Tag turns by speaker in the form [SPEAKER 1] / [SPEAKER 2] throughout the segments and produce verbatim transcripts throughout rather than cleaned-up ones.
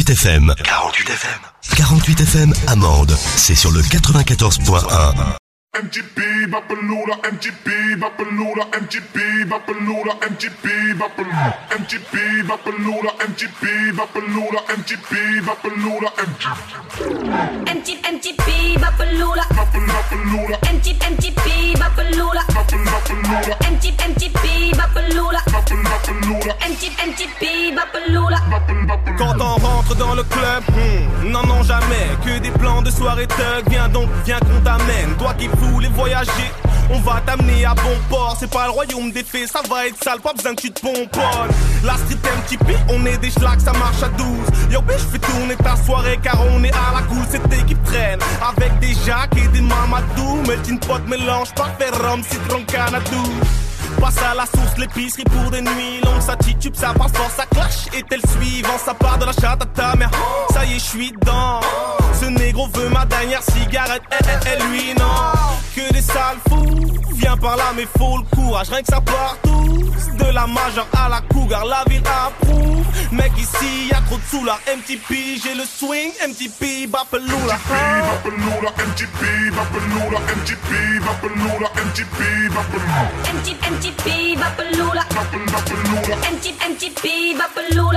[SPEAKER 1] quarante-huit F M. quarante-huit F M. quarante-huit F M Amande. C'est sur le quatre-vingt-quatorze point un.
[SPEAKER 2] M G P, Bapalula, M G P, Bapalula, M G P, Bapalula, M G P, Bapalula, M G P, Bapalula, M G P, Bapalula, M G P, Bapalula, M G P,
[SPEAKER 3] M G P, Bapalula,
[SPEAKER 2] Bapalula,
[SPEAKER 3] M G P, Bapalula,
[SPEAKER 2] Bapalula,
[SPEAKER 3] M G P, Bapalula,
[SPEAKER 2] Bapalula,
[SPEAKER 3] M G P, Bapalula.
[SPEAKER 4] Quand on rentre dans le club, hmm, non non jamais, que des plans de soirée thug. Viens donc, viens qu'on t'amène, toi qui voulais voyager, on va t'amener à bon port. C'est pas le royaume des fées, ça va être sale, pas besoin que tu te pomponnes. La street M T P, on est des schlags, ça marche à douze. Yo bitch, fais tourner ta soirée car on est à la cool. Cette équipe traîne avec des Jacques et des Mamadou. Melting pot mélange parfait, rhum, citron, canadou. Passe à la source, l'épicerie pour des nuits longues. Ça titube, ça passe fort, ça clash. Et tel suivant, ça part de la chatte à ta mère. Ça y est, je suis dedans. Ce négro veut ma dernière cigarette. Eh, eh, eh, lui non. Que des sales fous. Viens par là, mais faut le courage. Rien que ça partout. De la majeure à la cougar, la ville approuve. Mec, ici y'a trop de sous là. M T P, j'ai le swing. M T P, Bapalula.
[SPEAKER 2] Bapalula, M G P, Bapalula, M G P, Bapalula, M G P, Bapalula.
[SPEAKER 3] M G P, Bapalula,
[SPEAKER 2] Bapalula,
[SPEAKER 3] M G P, Bapalula.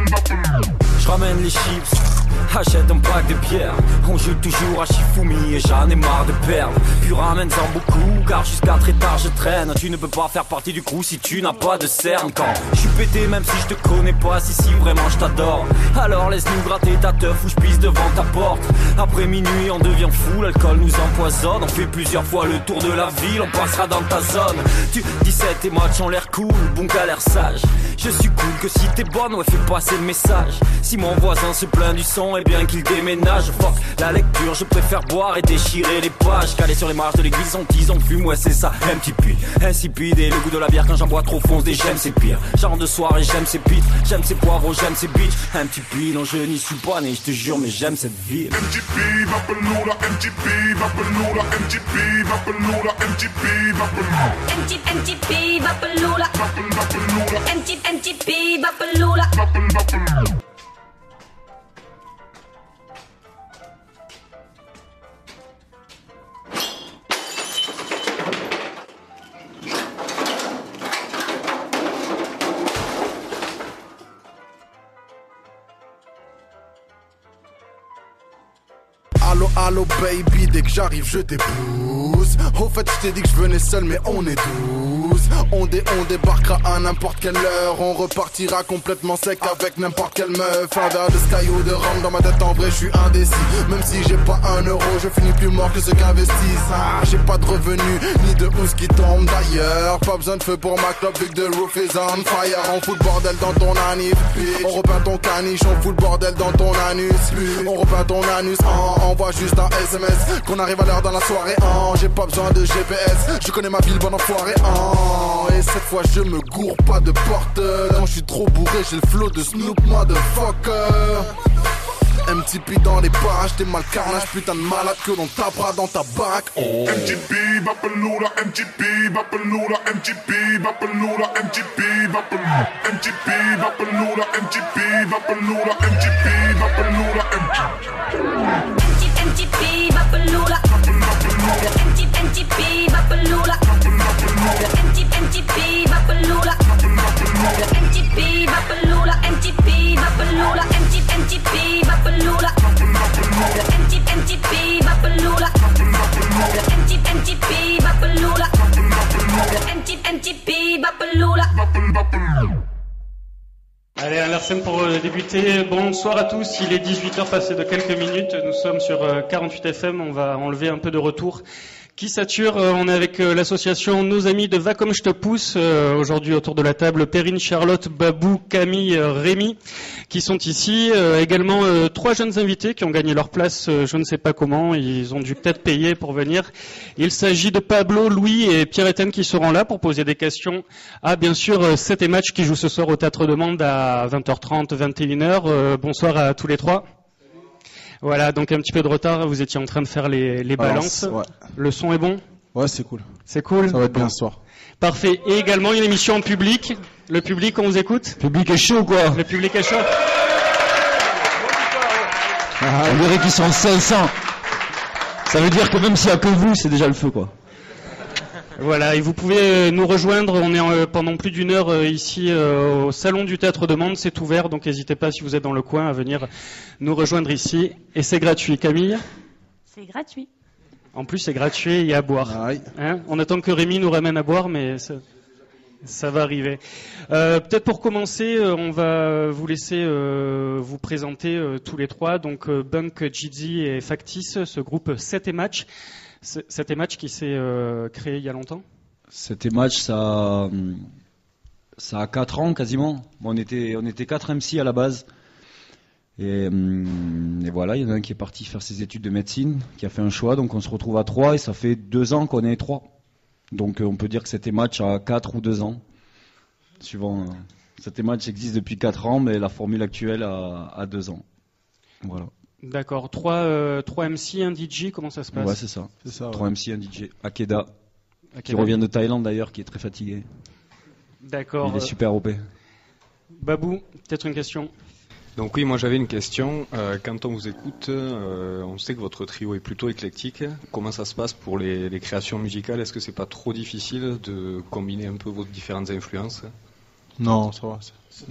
[SPEAKER 5] Je ramène les chips, achète un pack de bière. On joue toujours à Shifumi et j'en ai marre de perdre. Puis ramène-en beaucoup car jusqu'à très tard je traîne. Tu ne peux pas faire partie du crew si tu n'as pas de cerne. Quand je suis pété même si je te connais pas, si si vraiment je t'adore, alors laisse-nous gratter ta teuf ou je pisse devant ta porte. Après minuit on devient fou, l'alcool nous empoisonne. On fait plusieurs fois le tour de la ville, on passera dans ta zone. Tu dix-sept tes matchs ont l'air cool, bon gars l'air sage. Je suis cool que si t'es bonne, ouais fais passer le message. Si mon voisin se plaint du son, eh bien qu'il déménage. Fuck la lecture, je préfère boire et déchirer les pages. Calé sur les marches de l'église, on tease, on fume, ouais c'est ça. M T P, insipide et le goût de la bière quand j'en bois trop fonce des j'aime c'est pire. Genre de soirée, j'aime ces pitres, j'aime ces poivrons, j'aime ces bitches. M T P, non je n'y suis pas né, je te jure mais j'aime cette ville.
[SPEAKER 2] M G P, Bapalula, M G P, Bapalula, M G P, Bapalula, M G P, Bapalula.
[SPEAKER 3] M G P, Bapalula,
[SPEAKER 2] Bapalula,
[SPEAKER 3] M G P, Bapalula.
[SPEAKER 2] Bapalula.
[SPEAKER 6] Allo, allo baby, dès que j'arrive je t'épouse. Au fait je t'ai dit que je venais seul mais on est douze. On, dé, on débarquera à n'importe quelle heure. On repartira complètement sec avec n'importe quelle meuf. Un verre de sky ou de rhum dans ma tête, en vrai je suis indécis. Même si j'ai pas un euro, je finis plus mort que ceux qui investissent. Ah, j'ai pas de revenus, ni de housse qui tombe d'ailleurs. Pas besoin de feu pour ma club vu que the roof is on fire. On fout le bordel dans ton anus, on repeint ton caniche. On fout le bordel dans ton anus, on repeint ton anus. On envoie juste un S M S qu'on arrive à l'heure dans la soirée. Oh, j'ai pas besoin de G P S, je connais ma ville, bon enfoiré. Oh, et cette fois je me gourre pas de porte. Quand je suis trop bourré, j'ai le flow de Snoop, motherfucker. M T P dans les parages, t'es mal carnage, putain de malade que l'on tapera dans ta bac. Oh.
[SPEAKER 2] M G P, Bapalula, M G P, Bapalula, M G P, Bapalula, M G P, Bapalula, M G P, Bapalula, M G P, Bapalula, M G P, Bapalula, M
[SPEAKER 3] G P, Bapalula, M G P, Bapalula, M G P, Bapalula, M G P, Bapalula, M G P, Bapalula, M G P, Bapalula, M G P, Bapalula, M G P, Bapalula, M G P, Bapalula.
[SPEAKER 7] Allez, un Larsen pour euh, débuter. Bonsoir à tous, il est dix-huit heures passées de quelques minutes. Nous sommes sur euh, quarante-huit F M, on va enlever un peu de retour qui sature. Euh, on est avec euh, l'association Nos Amis de Va Comme Je Te Pousse. Euh, aujourd'hui autour de la table, Perrine, Charlotte, Babou, Camille, euh, Rémi qui sont ici. Euh, également euh, trois jeunes invités qui ont gagné leur place, euh, je ne sais pas comment, ils ont dû peut-être payer pour venir. Il s'agit de Pablo, Louis et Pierre-Étienne qui seront là pour poser des questions à bien sûr euh, Sept et Match qui joue ce soir au Théâtre de Mende à vingt heures trente, vingt et une heures. Euh, bonsoir à tous les trois. Voilà, donc un petit peu de retard, vous étiez en train de faire les, les balances.
[SPEAKER 8] Ouais.
[SPEAKER 7] Le son est bon ?
[SPEAKER 8] Ouais, c'est cool.
[SPEAKER 7] C'est cool ?
[SPEAKER 8] Ça va être bien ce soir.
[SPEAKER 7] Parfait. Et également une émission en public. Le public, on vous écoute ?
[SPEAKER 8] Le public est chaud, quoi.
[SPEAKER 7] Le public est chaud ?
[SPEAKER 8] On dirait qu'ils sont cinq cents. Ça veut dire que même s'il n'y a que vous, c'est déjà le feu, quoi.
[SPEAKER 7] Voilà, et vous pouvez nous rejoindre, on est en, pendant plus d'une heure euh, ici euh, au Salon du Théâtre de Mende, c'est ouvert, donc n'hésitez pas si vous êtes dans le coin à venir nous rejoindre ici. Et c'est gratuit, Camille ?
[SPEAKER 9] C'est gratuit.
[SPEAKER 7] En plus c'est gratuit, il y a à boire.
[SPEAKER 10] Ah oui.
[SPEAKER 7] Hein, on attend que Rémi nous ramène à boire, mais ça, ça va arriver. Euh, peut-être pour commencer, euh, on va vous laisser euh, vous présenter euh, tous les trois, donc euh, Bunk, Jizzy et Factice, ce groupe sept et Match. sept et Match qui s'est euh, créé il y a longtemps ?
[SPEAKER 8] sept et Match, ça, ça a quatre ans quasiment. On était, on était quatre M C à la base. Et, et voilà, il y en a un qui est parti faire ses études de médecine, qui a fait un choix, donc on se retrouve à trois et ça fait deux ans qu'on est trois. Donc on peut dire que sept et Match a quatre ou deux ans. Suivant, sept et Match existe depuis quatre ans, mais la formule actuelle a, a deux ans. Voilà.
[SPEAKER 7] D'accord. Trois, euh, trois M C, un D J, comment ça se passe ?
[SPEAKER 8] Ouais, c'est ça.
[SPEAKER 10] C'est ça, ouais.
[SPEAKER 8] Trois M C, un D J. Akeda,
[SPEAKER 7] Akeda.
[SPEAKER 8] qui revient de Thaïlande d'ailleurs, qui est très fatigué.
[SPEAKER 7] D'accord.
[SPEAKER 8] Il est super O P.
[SPEAKER 7] Babou, peut-être une question ?
[SPEAKER 11] Donc oui, moi j'avais une question. Euh, quand on vous écoute, euh, on sait que votre trio est plutôt éclectique. Comment ça se passe pour les, les créations musicales ? Est-ce que c'est pas trop difficile de combiner un peu vos différentes influences ?
[SPEAKER 10] Non, ça va. C'est...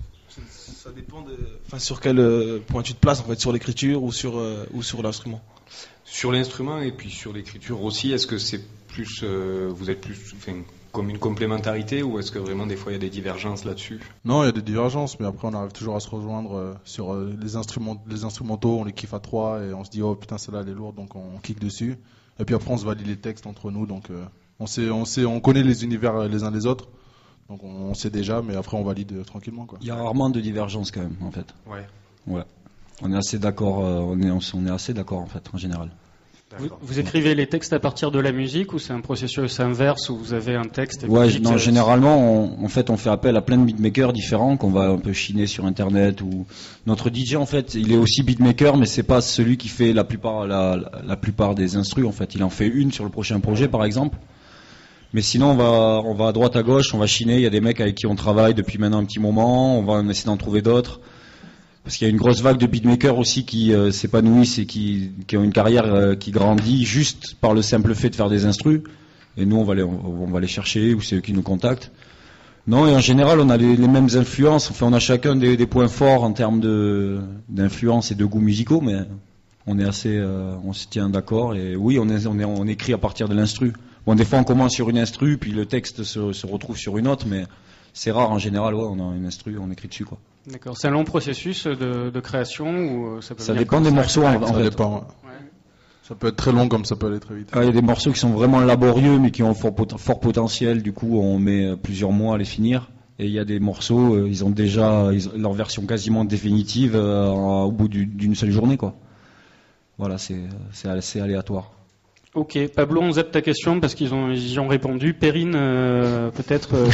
[SPEAKER 10] Ça dépend de, enfin, sur quel euh, point tu te places en fait, sur l'écriture ou sur euh, ou sur l'instrument.
[SPEAKER 11] Sur l'instrument et puis sur l'écriture aussi, est-ce que c'est plus, euh, vous êtes plus, enfin, comme une complémentarité ou est-ce que vraiment des fois il y a des divergences là-dessus ?
[SPEAKER 10] Non, il y a des divergences, mais après on arrive toujours à se rejoindre euh, sur euh, les instruments, les instrumentaux, on les kiffe à trois et on se dit oh putain celle-là elle est lourde donc on, on kick dessus. Et puis après on se valide les textes entre nous donc euh, on sait, on sait, on connaît les univers les uns les autres. Donc on sait déjà, mais après on valide euh, tranquillement quoi.
[SPEAKER 8] Il y a rarement de divergences quand même, en fait.
[SPEAKER 11] Ouais.
[SPEAKER 8] Ouais. On est assez d'accord. Euh, on est, on est assez d'accord en fait, en général.
[SPEAKER 7] Vous, vous écrivez les textes à partir de la musique ou c'est un processus inverse où vous avez un texte et
[SPEAKER 8] Ouais,
[SPEAKER 7] vous dites,
[SPEAKER 8] non,
[SPEAKER 7] euh,
[SPEAKER 8] généralement, on, en fait, on fait appel à plein de beatmakers différents qu'on va un peu chiner sur Internet. Ou notre D J, en fait, il est aussi beatmaker, mais c'est pas celui qui fait la plupart, la, la, la plupart des instrus. En fait, il en fait une sur le prochain projet, par exemple. Mais sinon, on va, on va à droite, à gauche, on va chiner. Il y a des mecs avec qui on travaille depuis maintenant un petit moment. On va essayer d'en trouver d'autres. Parce qu'il y a une grosse vague de beatmakers aussi qui euh, s'épanouissent et qui, qui ont une carrière euh, qui grandit juste par le simple fait de faire des instrus. Et nous, on va les, on, on va les chercher ou c'est eux qui nous contactent. Non, et en général, on a les, les mêmes influences. Enfin, on a chacun des, des points forts en termes de, d'influence et de goûts musicaux, mais on est assez, euh, on se tient d'accord. Et oui, on, est, on, est, on écrit à partir de l'instru. Bon, des fois, on commence sur une instru, puis le texte se, se retrouve sur une autre, mais c'est rare en général. Ouais, on a une instru, on écrit dessus, quoi.
[SPEAKER 7] D'accord. C'est un long processus de, de création ou ça peut
[SPEAKER 8] Ça
[SPEAKER 7] venir
[SPEAKER 8] dépend
[SPEAKER 7] comme
[SPEAKER 8] des
[SPEAKER 7] ça,
[SPEAKER 8] morceaux, en, en
[SPEAKER 10] Ça
[SPEAKER 8] fait.
[SPEAKER 10] dépend. Ouais. Ça peut être très long comme ça peut aller très vite.
[SPEAKER 8] Ah, il y a des morceaux qui sont vraiment laborieux, mais qui ont fort, pot- fort potentiel. Du coup, on met plusieurs mois à les finir. Et il y a des morceaux, euh, ils ont déjà ils, leur version quasiment définitive euh, au bout du, d'une seule journée, quoi. Voilà, c'est, c'est assez aléatoire.
[SPEAKER 7] Ok, Pablo, on zappe ta question parce qu'ils ont, ils y ont répondu. Perrine, euh, peut-être. Euh...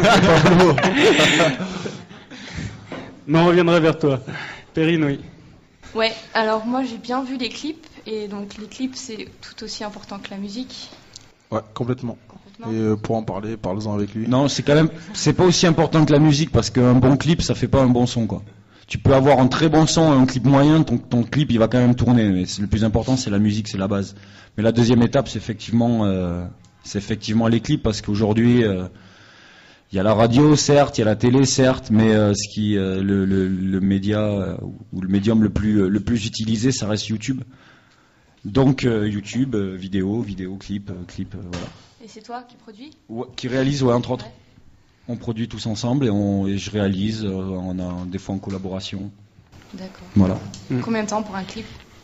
[SPEAKER 7] non, on reviendra vers toi. Perrine, oui.
[SPEAKER 9] Ouais, alors moi j'ai bien vu les clips, et donc les clips c'est tout aussi important que la musique.
[SPEAKER 10] Ouais, complètement.
[SPEAKER 9] Complètement.
[SPEAKER 10] Et euh, pour en parler, parle-en avec lui.
[SPEAKER 8] Non, c'est quand même, c'est pas aussi important que la musique parce qu'un bon clip, ça fait pas un bon son, quoi. Tu peux avoir un très bon son et un clip moyen, ton, ton clip il va quand même tourner. Mais c'est, le plus important, c'est la musique, c'est la base. Mais la deuxième étape, c'est effectivement, euh, c'est effectivement les clips parce qu'aujourd'hui, il euh, y a la radio, certes, il y a la télé, certes, mais euh, ce qui, euh, le, le, le média euh, ou le médium le plus, le plus utilisé, ça reste YouTube. Donc euh, YouTube, euh, vidéo, vidéo, clip, euh, clip, euh, voilà.
[SPEAKER 9] Et c'est toi qui produis ?
[SPEAKER 8] Ouais, qui réalise, ouais, entre autres. Ouais. On produit tous ensemble et, on, et je réalise, euh, on a des fois en collaboration.
[SPEAKER 9] D'accord.
[SPEAKER 8] Voilà.
[SPEAKER 9] Mmh. Combien de temps pour un clip ?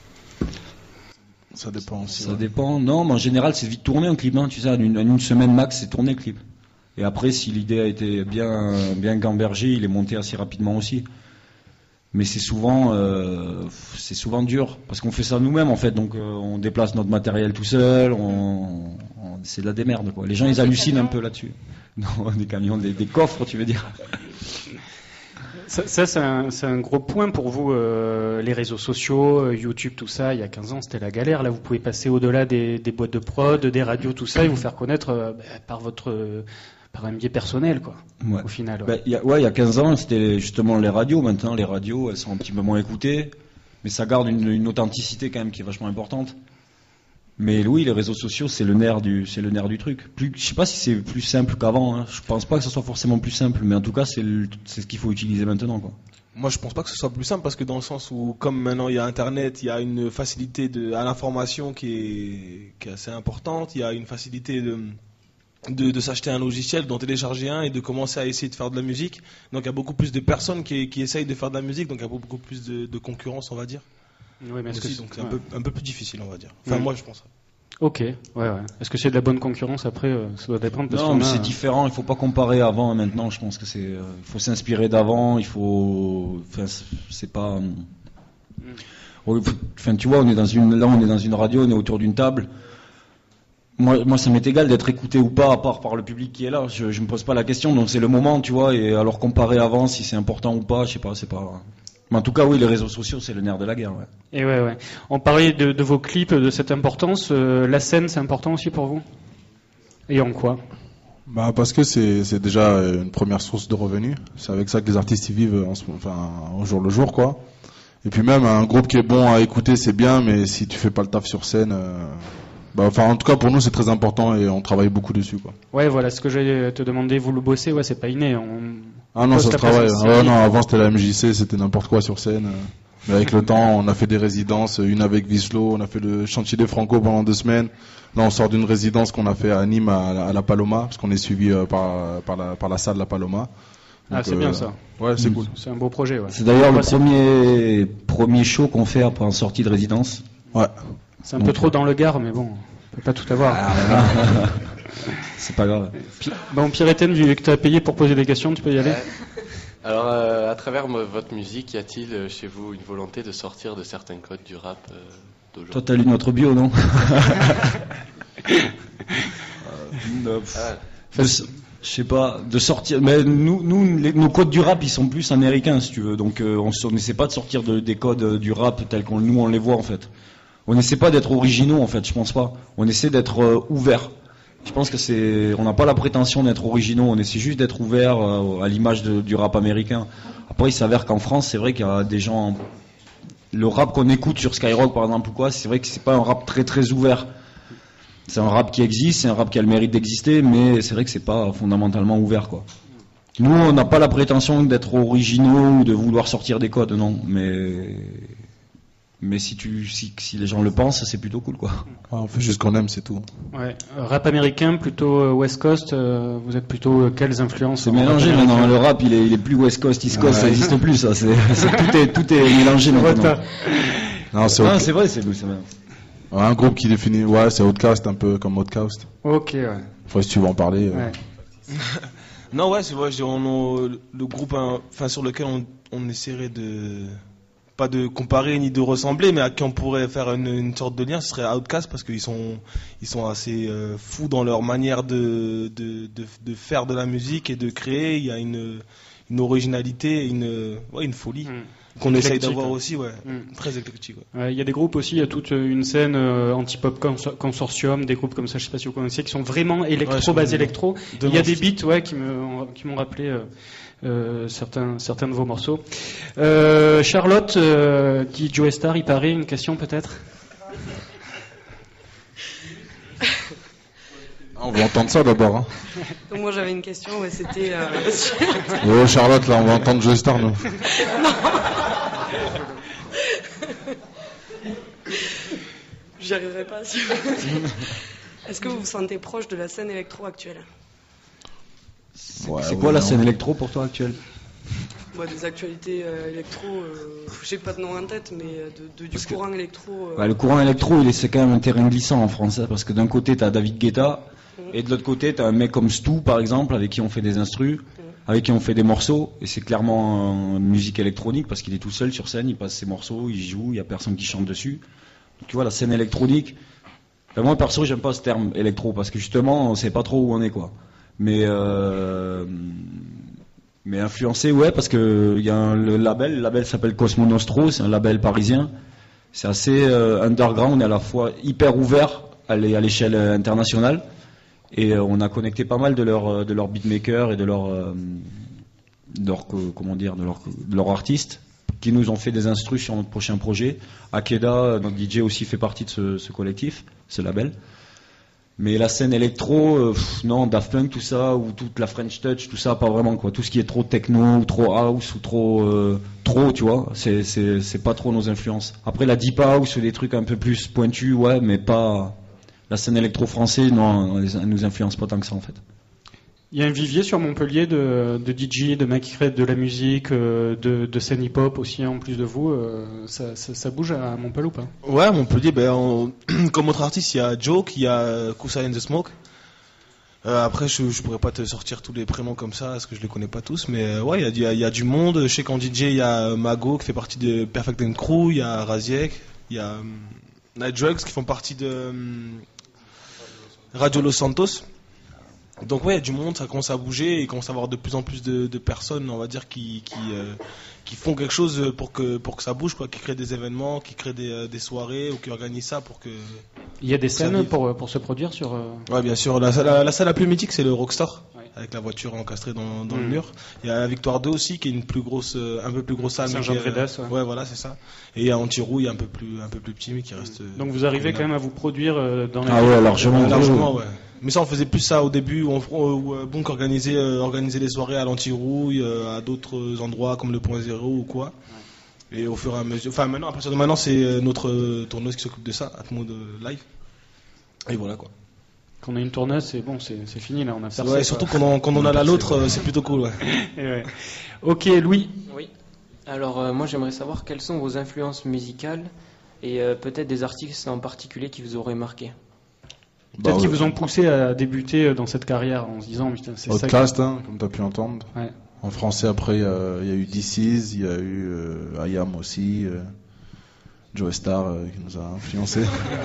[SPEAKER 10] Ça dépend aussi.
[SPEAKER 8] Ça
[SPEAKER 10] ouais.
[SPEAKER 8] dépend. Non, mais en général, c'est vite tourné un clip. Hein, tu sais, en une, une semaine max, c'est tourné le clip. Et après, si l'idée a été bien, bien gambergée, il est monté assez rapidement aussi. Mais c'est souvent, euh, c'est souvent dur parce qu'on fait ça nous-mêmes en fait. Donc, euh, on déplace notre matériel tout seul. On, on, c'est de la démerde, quoi. Les gens, ils hallucinent un peu là-dessus. Non, des camions, des, des coffres, tu veux dire.
[SPEAKER 7] Ça, ça c'est, un, c'est un gros point pour vous, euh, les réseaux sociaux, YouTube, tout ça. Il y a quinze ans, c'était la galère. Là, vous pouvez passer au-delà des, des boîtes de prod, des radios, tout ça, et vous faire connaître euh, bah, par votre, euh, par un biais personnel, quoi.
[SPEAKER 8] Ouais.
[SPEAKER 7] Au final. Ouais.
[SPEAKER 8] Bah, y a, ouais, il y a quinze ans, c'était justement les radios. Maintenant, les radios, elles sont un petit peu moins écoutées. mais ça garde une, une authenticité quand même qui est vachement importante. Mais oui, les réseaux sociaux, c'est le nerf du, c'est le nerf du truc. Plus, je sais pas si c'est plus simple qu'avant. Hein. Je pense pas que ce soit forcément plus simple, mais en tout cas, c'est, le, c'est ce qu'il faut utiliser maintenant, quoi.
[SPEAKER 12] Moi, je pense pas que ce soit plus simple parce que dans le sens où, comme maintenant il y a Internet, il y a une facilité de, à l'information qui est, qui est assez importante. Il y a une facilité de, de, de s'acheter un logiciel, d'en télécharger un et de commencer à essayer de faire de la musique. Donc, il y a beaucoup plus de personnes qui, qui essayent de faire de la musique. Donc, il y a beaucoup plus de, de concurrence, on va dire.
[SPEAKER 7] Oui, mais est-ce
[SPEAKER 12] aussi,
[SPEAKER 7] que
[SPEAKER 12] donc c'est
[SPEAKER 7] ouais.
[SPEAKER 12] un peu, un peu plus difficile, on va dire. Enfin,
[SPEAKER 7] mmh.
[SPEAKER 12] moi, je pense.
[SPEAKER 7] Ok, ouais, ouais. Est-ce que c'est de la bonne concurrence après euh, ça doit dépendre. Parce
[SPEAKER 8] non, mais
[SPEAKER 7] a,
[SPEAKER 8] c'est différent. Il faut pas comparer avant et maintenant. Je pense que c'est, euh, il faut s'inspirer d'avant. Il faut, enfin, c'est, c'est pas. Euh... Enfin, tu vois, on est dans une, là, on est dans une radio, on est autour d'une table. Moi, moi, ça m'est égal d'être écouté ou pas, à part par le public qui est là. Je, je me pose pas la question. Donc c'est le moment, tu vois. Et alors comparer avant, si c'est important ou pas, je sais pas, c'est pas. Mais en tout cas, oui, les réseaux sociaux, c'est le nerf de la guerre. Ouais.
[SPEAKER 7] Et ouais, ouais. On parlait de, de vos clips, de cette importance. Euh, la scène, c'est important aussi pour vous ? Et en quoi ?
[SPEAKER 10] Bah parce que c'est, c'est déjà une première source de revenus. C'est avec ça que les artistes y vivent en ce, enfin, au jour le jour, quoi. Et puis même, un groupe qui est bon à écouter, c'est bien, mais si tu fais pas le taf sur scène... Euh... Bah, enfin, en tout cas, pour nous, c'est très important et on travaille beaucoup dessus, quoi.
[SPEAKER 7] Ouais, voilà, ce que j'allais te demander, vous le bossez, ouais, c'est pas inné. On...
[SPEAKER 10] Ah non, ça se travaille. Ouais, non, avant, c'était la M J C, c'était n'importe quoi sur scène. Mais avec le temps, on a fait des résidences, une avec Vislo, on a fait le chantier des Franco pendant deux semaines. Là, on sort d'une résidence qu'on a fait à Nîmes, à la, à la Paloma, parce qu'on est suivi euh, par, par, la, par la salle de la Paloma. Donc,
[SPEAKER 7] ah, c'est
[SPEAKER 10] euh,
[SPEAKER 7] bien ça.
[SPEAKER 10] Ouais, c'est
[SPEAKER 7] mmh.
[SPEAKER 10] cool.
[SPEAKER 7] C'est un beau projet, ouais.
[SPEAKER 8] C'est d'ailleurs le premier, premier show qu'on fait après en sortie de résidence.
[SPEAKER 10] Ouais.
[SPEAKER 7] C'est un Donc, peu trop dans le Gard, mais bon. On peut pas tout avoir.
[SPEAKER 8] Ah, c'est pas grave.
[SPEAKER 7] Bon, Pierre-Étienne, vu que tu as payé pour poser des questions, tu peux y aller.
[SPEAKER 13] Ouais. Alors, euh, à travers m- votre musique, y a-t-il euh, chez vous une volonté de sortir de certains codes du rap euh, d'aujourd'hui ?
[SPEAKER 8] Toi, t'as lu notre bio, non ? euh, de, Je sais pas, de sortir. Mais nous, nous les, nos codes du rap, ils sont plus américains, si tu veux. Donc, euh, on n'essaie pas de sortir de, des codes du rap tels qu'on nous on les voit, en fait. On n'essaie pas d'être originaux, en fait, je pense pas. On essaie d'être euh, ouvert. Je pense que c'est, on n'a pas la prétention d'être originaux. On essaie juste d'être ouvert euh, à l'image de, du rap américain. Après, il s'avère qu'en France, c'est vrai qu'il y a des gens. Le rap qu'on écoute sur Skyrock, par exemple, ou quoi, c'est vrai que c'est pas un rap très très ouvert. C'est un rap qui existe, c'est un rap qui a le mérite d'exister, mais c'est vrai que c'est pas fondamentalement ouvert, quoi. Nous, on n'a pas la prétention d'être originaux ou de vouloir sortir des codes, non. Mais Mais si, tu, si, si les gens le pensent, c'est plutôt cool, quoi.
[SPEAKER 10] Ah, on fait juste ce qu'on aime, c'est tout.
[SPEAKER 7] Ouais. Rap américain, plutôt euh, West Coast, euh, vous êtes plutôt euh, quelles influences ?
[SPEAKER 8] C'est mélangé maintenant, le rap il est, il est plus West Coast, East Coast, ouais. Ça n'existe plus, ça. C'est, c'est, tout, est, tout est mélangé maintenant.
[SPEAKER 10] Non, c'est,
[SPEAKER 8] ah, c'est vrai, c'est, c'est vrai.
[SPEAKER 10] Un groupe qui définit, ouais, c'est Outkast, un peu comme Outkast.
[SPEAKER 7] Ok, ouais.
[SPEAKER 10] Faudrait, si tu veux en parler.
[SPEAKER 7] Ouais.
[SPEAKER 12] Euh... non, ouais, c'est vrai, on, on, le groupe enfin, sur lequel on, on essaierait de. Pas de comparer ni de ressembler, mais à qui on pourrait faire une, une sorte de lien, ce serait Outkast, parce qu'ils sont, ils sont assez euh, fous dans leur manière de, de, de, de faire de la musique et de créer. Il y a une, une originalité, une, ouais, une folie mmh. qu'on essaye d'avoir ouais. aussi, ouais, mmh. très éclectique. Il ouais.
[SPEAKER 7] euh, y a des groupes aussi, il y a toute une scène euh, anti-pop consor- consortium, des groupes comme ça, je sais pas si vous connaissez, qui sont vraiment électro, ouais, basés électro. Il y a des beats, ouais, qui me, qui m'ont rappelé. Euh, Euh, certains, certains de vos morceaux. Euh, Charlotte, euh, dit Joe Star, il paraît, une question peut-être ?
[SPEAKER 10] On va entendre ça d'abord. Hein.
[SPEAKER 14] Donc moi j'avais une question, ouais, c'était... Euh...
[SPEAKER 10] oh Charlotte, là on va entendre Joe Star, nous. Non.
[SPEAKER 14] J'y arriverai pas. Si... Est-ce que vous vous sentez proche de la scène électro actuelle ?
[SPEAKER 8] C'est, ouais, c'est quoi ouais, la scène non. électro pour toi actuelle ?
[SPEAKER 14] Bah, des actualités euh, électro, euh, j'ai pas de nom en tête, mais de, de, du parce courant que, électro. Euh,
[SPEAKER 8] bah, le courant électro, il est, c'est quand même un terrain glissant en France, hein, parce que d'un côté t'as David Guetta, mmh. et de l'autre côté t'as un mec comme Stu par exemple, avec qui on fait des instrus, mmh. avec qui on fait des morceaux, et c'est clairement euh, musique électronique parce qu'il est tout seul sur scène, il passe ses morceaux, il joue, il y a personne qui chante dessus. Donc, tu vois, la scène électronique. Ben, moi perso, j'aime pas ce terme électro parce que justement, on sait pas trop où on est, quoi. Mais euh, mais influencé, ouais, parce que il y a un le label, le label s'appelle Cosmo Nostro, c'est un label parisien. C'est assez euh, underground et à la fois hyper ouvert à l'échelle internationale. Et euh, on a connecté pas mal de leurs de leurs beatmakers et de leurs euh, de leur, comment dire de leurs de leurs artistes qui nous ont fait des instrus sur notre prochain projet. Akeda, notre D J aussi fait partie de ce, ce collectif, ce label. Mais la scène électro, euh, pff, non, Daft Punk, tout ça, ou toute la French Touch, tout ça, pas vraiment quoi. Tout ce qui est trop techno, ou trop house, ou trop, euh, trop, tu vois, c'est, c'est, c'est pas trop nos influences. Après la deep house, des trucs un peu plus pointus, ouais, mais pas la scène électro française, non, elle nous influence pas tant que ça en fait.
[SPEAKER 7] Il y a un vivier sur Montpellier de, de D J, de mecs qui créent de la musique, euh, de, de scène hip-hop aussi, en plus de vous. Euh, ça, ça, ça bouge à Montpellier ou pas?
[SPEAKER 12] Ouais, Montpellier, ben, on... comme autre artiste, il y a Joke, il y a Kusa and the Smoke. Euh, après, je, je pourrais pas te sortir tous les prénoms comme ça, parce que je les connais pas tous, mais euh, ouais, il y a, il y a du monde. Je sais qu'en D J, il y a Mago qui fait partie de Perfect and Crew, il y a Raziek, il y a um, Night Drugs qui font partie de um, Radio Los Santos. Donc ouais, il y a du monde, ça commence à bouger et il commence à avoir de plus en plus de, de personnes, on va dire, qui qui, euh, qui font quelque chose pour que pour que ça bouge, quoi, qui créent des événements, qui créent des, euh, des soirées ou qui organisent ça pour que.
[SPEAKER 7] Il y a des scènes pour pour se produire sur. Euh...
[SPEAKER 12] Ouais, bien sûr. La, la, la salle la plus mythique, c'est le Rockstar, ouais, avec la voiture encastrée dans, dans mmh. le mur. Il y a la Victoire deux aussi, qui est une plus grosse, un peu plus grosse salle.
[SPEAKER 7] Saint-Jean-de-Védas,
[SPEAKER 12] ouais. Ouais, voilà, c'est ça. Et il y a Antirouille, un peu plus un peu plus petit, mais qui reste.
[SPEAKER 7] Mmh. Donc vous arrivez quand même à vous produire dans les.
[SPEAKER 8] Ah ouais, largement.
[SPEAKER 12] Largement, ouais. Mais ça, on faisait plus ça au début, où, on, où euh, Bonk organisait, euh, organisait les soirées à l'Antirouille, euh, à d'autres endroits comme le Point Zéro ou quoi. Ouais. Et au fur et à mesure, enfin maintenant, à partir de maintenant, c'est notre tourneuse qui s'occupe de ça, Atmo de Live. Et voilà quoi.
[SPEAKER 7] Quand on a une tourneuse, c'est bon, c'est, c'est fini là, on a percé.
[SPEAKER 12] Ouais, surtout quand on, quand on, on a la l'autre, euh, c'est plutôt cool. Ouais.
[SPEAKER 7] ouais. Ok, Louis.
[SPEAKER 15] Oui. Alors euh, moi, j'aimerais savoir quelles sont vos influences musicales et euh, peut-être des artistes en particulier qui vous auraient marqué.
[SPEAKER 7] Peut-être bah, qu'ils ouais. vous ont poussé à débuter dans cette carrière en se disant putain c'est ça.
[SPEAKER 10] Outcast, hein, comme tu as pu entendre.
[SPEAKER 7] Ouais.
[SPEAKER 10] En français, après, il euh, y a eu D C's, il y a eu euh, I A M aussi, euh, Joe Star euh, qui nous a influencé.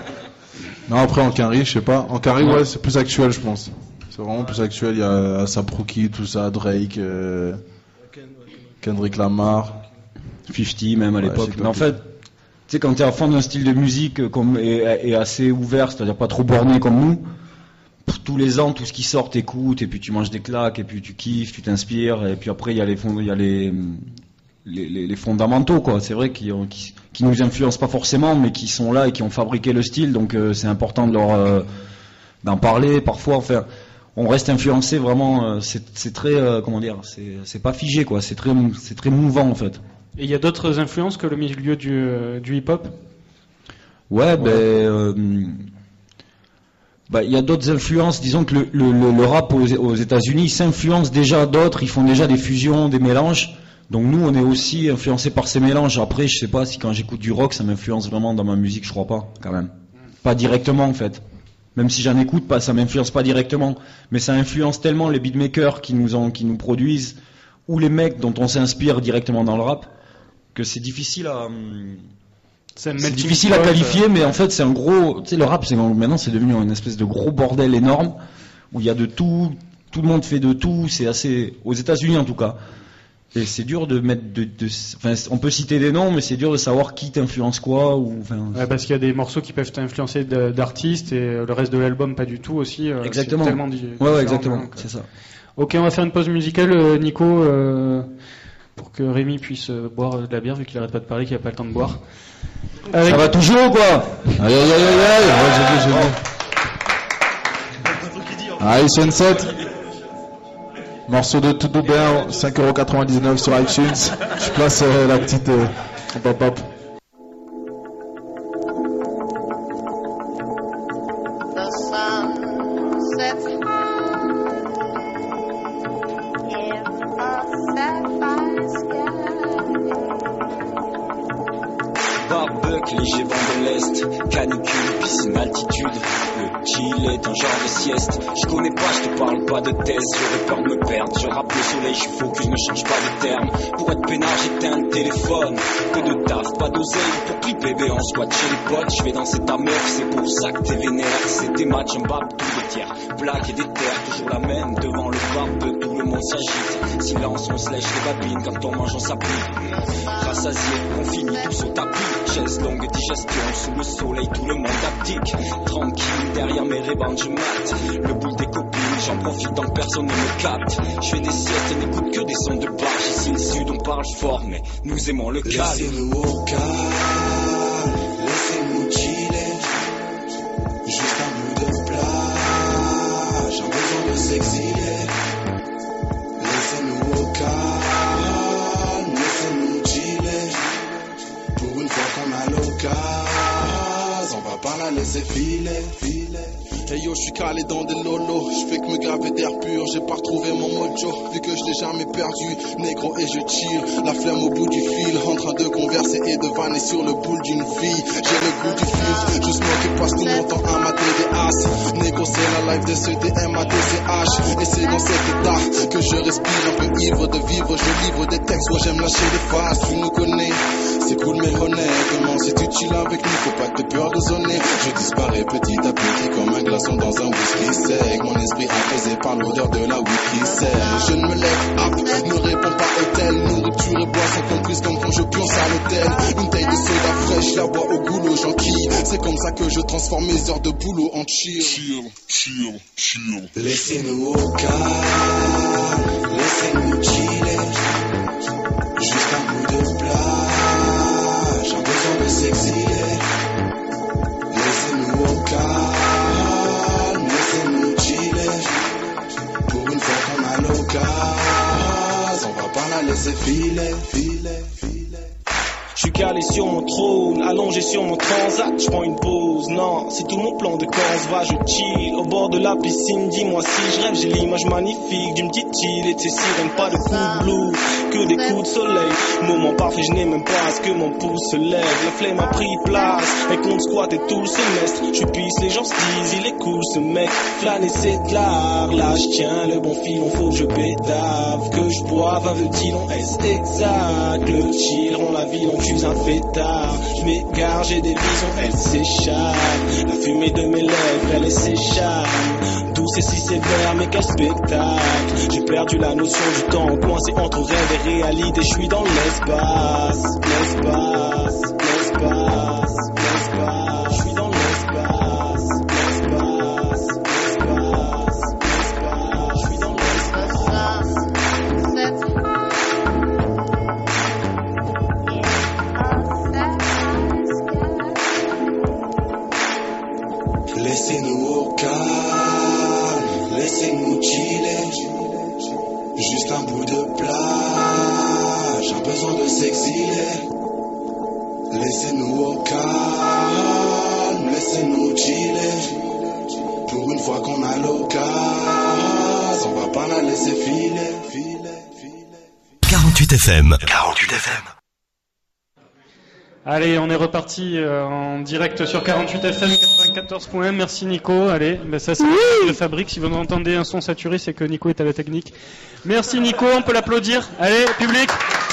[SPEAKER 10] Non, après en Carré, je sais pas. En Carré, ouais, c'est plus actuel, je pense. C'est vraiment plus actuel. Il y a A$ap Rocky, tout ça, Drake, euh, Kendrick Lamar,
[SPEAKER 8] cinquante même à l'époque. Ouais, mais en fait. Tu sais, quand tu es à fond d'un style de musique comme, et, et assez ouvert, c'est-à-dire pas trop borné comme nous, tous les ans, tout ce qui sort, t'écoutes, et puis tu manges des claques, et puis tu kiffes, tu t'inspires, et puis après, il y a les, fond, y a les, les, les, les fondamentaux, quoi. C'est vrai, qui, qui, qui nous influencent pas forcément, mais qui sont là et qui ont fabriqué le style, donc euh, c'est important de leur, euh, d'en parler, parfois, enfin, on reste influencé vraiment, euh, c'est, c'est très, euh, comment dire, c'est, c'est pas figé, quoi, c'est très, c'est très mouvant, en fait.
[SPEAKER 7] Et il y a d'autres influences que le milieu du, euh, du hip-hop?
[SPEAKER 8] Ouais, ouais. ben, euh, bah, il y a d'autres influences. Disons que le, le, le rap aux, aux États-Unis s'influence déjà d'autres. Ils font déjà des fusions, des mélanges. Donc nous, on est aussi influencés par ces mélanges. Après, je sais pas si quand j'écoute du rock, ça m'influence vraiment dans ma musique. Je crois pas, quand même. Pas directement, en fait. Même si j'en écoute pas, ça m'influence pas directement. Mais ça influence tellement les beatmakers qui nous ont, qui nous produisent, ou les mecs dont on s'inspire directement dans le rap, que c'est difficile à c'est, c'est difficile à qualifier, euh... mais en fait c'est un gros, tu sais, le rap c'est maintenant c'est devenu une espèce de gros bordel énorme où il y a de tout, tout le monde fait de tout, c'est assez, aux États-Unis en tout cas, et c'est dur de mettre de, de enfin on peut citer des noms, mais c'est dur de savoir qui t'influence quoi, ou enfin.
[SPEAKER 7] Ouais, parce qu'il y a des morceaux qui peuvent t'influencer d'artistes et le reste de l'album pas du tout aussi.
[SPEAKER 8] Exactement.
[SPEAKER 7] C'est tellement di-
[SPEAKER 8] ouais ouais exactement, donc, c'est ça.
[SPEAKER 7] Ok, on va faire une pause musicale, Nico. Euh... pour que Rémi puisse euh, boire de la bière vu qu'il arrête pas de parler, qu'il a pas le temps de boire.
[SPEAKER 8] Avec... Ça va toujours quoi? Aïe aïe aïe aïe aïe. Ouais, j'ai vu,
[SPEAKER 10] j'ai vu. Aïe Sunset. Morceau de Tout Doubert, cinq euros quatre-vingt-dix-neuf sur iTunes. Je place euh, la petite euh, pop-up.
[SPEAKER 16] The sun sets high in a sapphire sky.
[SPEAKER 5] Barbecue, j'ai vent de l'Est, canicule, piscine, altitude. Le chill est un genre de sieste. Je connais pas, je te parle pas de thèse. J'aurais peur de me perdre. Je rappe le soleil, je suis focus, je ne change pas de terme. Pour être peinard, j'éteins le téléphone. Que de taf, pas d'oseille. Pour clipper, bébé, on squat chez les potes. Je vais danser ta meuf, c'est pour ça que t'es vénère. C'est des matchs, un bab, tout de tiers. Blague et des terres, toujours la même. Devant le barbe, tout le monde s'agite. Silence, on se lèche les babines. Quand on mange, on s'appuie. Rassasié, on finit tous au tapis. Chaise longue, digestion, sous le soleil, tout le monde abdique. Tranquille, derrière mes rébans, je mate le boule des copines. j'en profite tant que personne ne me capte. Je fais des siestes et n'écoute que des sons de barge. Ici le sud on parle fort mais nous aimons le calme.
[SPEAKER 17] Laissez-nous au calme, laissez-nous chiller. Juste un bout de plage, j'ai besoin de s'exiler. Laissez-nous au calme, laissez-nous chiller. Pour une fois qu'on a l'occasion, on va pas la laisser filer, filer.
[SPEAKER 6] Hey yo, je suis calé dans des lolos, je fais que me graver d'air pur, j'ai pas retrouvé mon mojo, vu que je l'ai jamais perdu, négro et je chill, la flemme au bout du fil, en train de converser et de vanner sur le boule d'une fille, j'ai le goût du filtre, je smoke et passe tout mon temps à mater des as, négro c'est la life de ceux des M A T C H, et c'est dans cet état que je respire un peu ivre de vivre, je livre des textes, ouais j'aime lâcher des phases, tu nous connais, c'est cool mais honnêtement, si tu chill avec nous, faut pas que t'aies peur de zoner, je disparais petit à petit comme un glaçon dans un whisky sec, mon esprit apaisé par l'odeur de la whisky sec. Je ne me lève up, ne réponds pas hôtel, nourriture et boisson comprises comme quand je pionce à l'hôtel. Une taille de soda fraîche, la bois au goulot j'enquille. C'est comme ça que je transforme mes heures de boulot en chill. Chill, chill, chill.
[SPEAKER 17] Laissez-nous au calme, laissez-nous chiller. Juste un bout de plage, j'ai besoin de s'exiler. Laissez-nous au calme, laissez-nous chiller. Pour une fois qu'on a l'occasion, on va pas la laisser filer, filer, filer.
[SPEAKER 4] Je suis calé sur mon trône, allongé sur mon transat, je prends une pause, non, c'est tout mon plan de corse, va, je chill, au bord de la piscine, dis-moi si je rêve, j'ai l'image magnifique d'une petite île et de ses sirènes, pas de coups de blue, que des coups de soleil, moment parfait, je n'ai même pas à ce que mon pouce se lève, la flemme a pris place, elle compte squatter tout le semestre, je pisse, les gens se disent, il est cool ce mec, flâner c'est de l'art, là je tiens le bon filon, faut que je pédave, que je boive un vœu d'ilon, est exact, le chill rend la vie longue. Je suis un fêtard, je m'égare, j'ai des visions, elles s'échappent. La fumée de mes lèvres, elle s'échappe. Douce et si sévère, mais quel spectacle. J'ai perdu la notion du temps, coincé entre rêve et réalité. Je suis dans l'espace, l'espace, l'espace, l'espace. Je suis dans l'espace, l'espace, l'espace, l'espace. Je suis dans l'espace.
[SPEAKER 17] Laissez-nous au calme, laissez-nous chiller. Juste un bout de plage, j'ai besoin de s'exiler. Laissez-nous au calme, laissez-nous chiller. Pour une fois qu'on a l'occasion, on va pas la laisser filer, filer, filer.
[SPEAKER 1] quarante-huit F M. quarante-huit F M.
[SPEAKER 7] Allez, on est reparti euh, en direct sur quarante-huit F M quatre-vingt-quatorze point un. Merci Nico. Allez, ben ça c'est oui. Le fabrique. Si vous entendez un son saturé, c'est que Nico est à la technique. Merci Nico, on peut l'applaudir. Allez, public.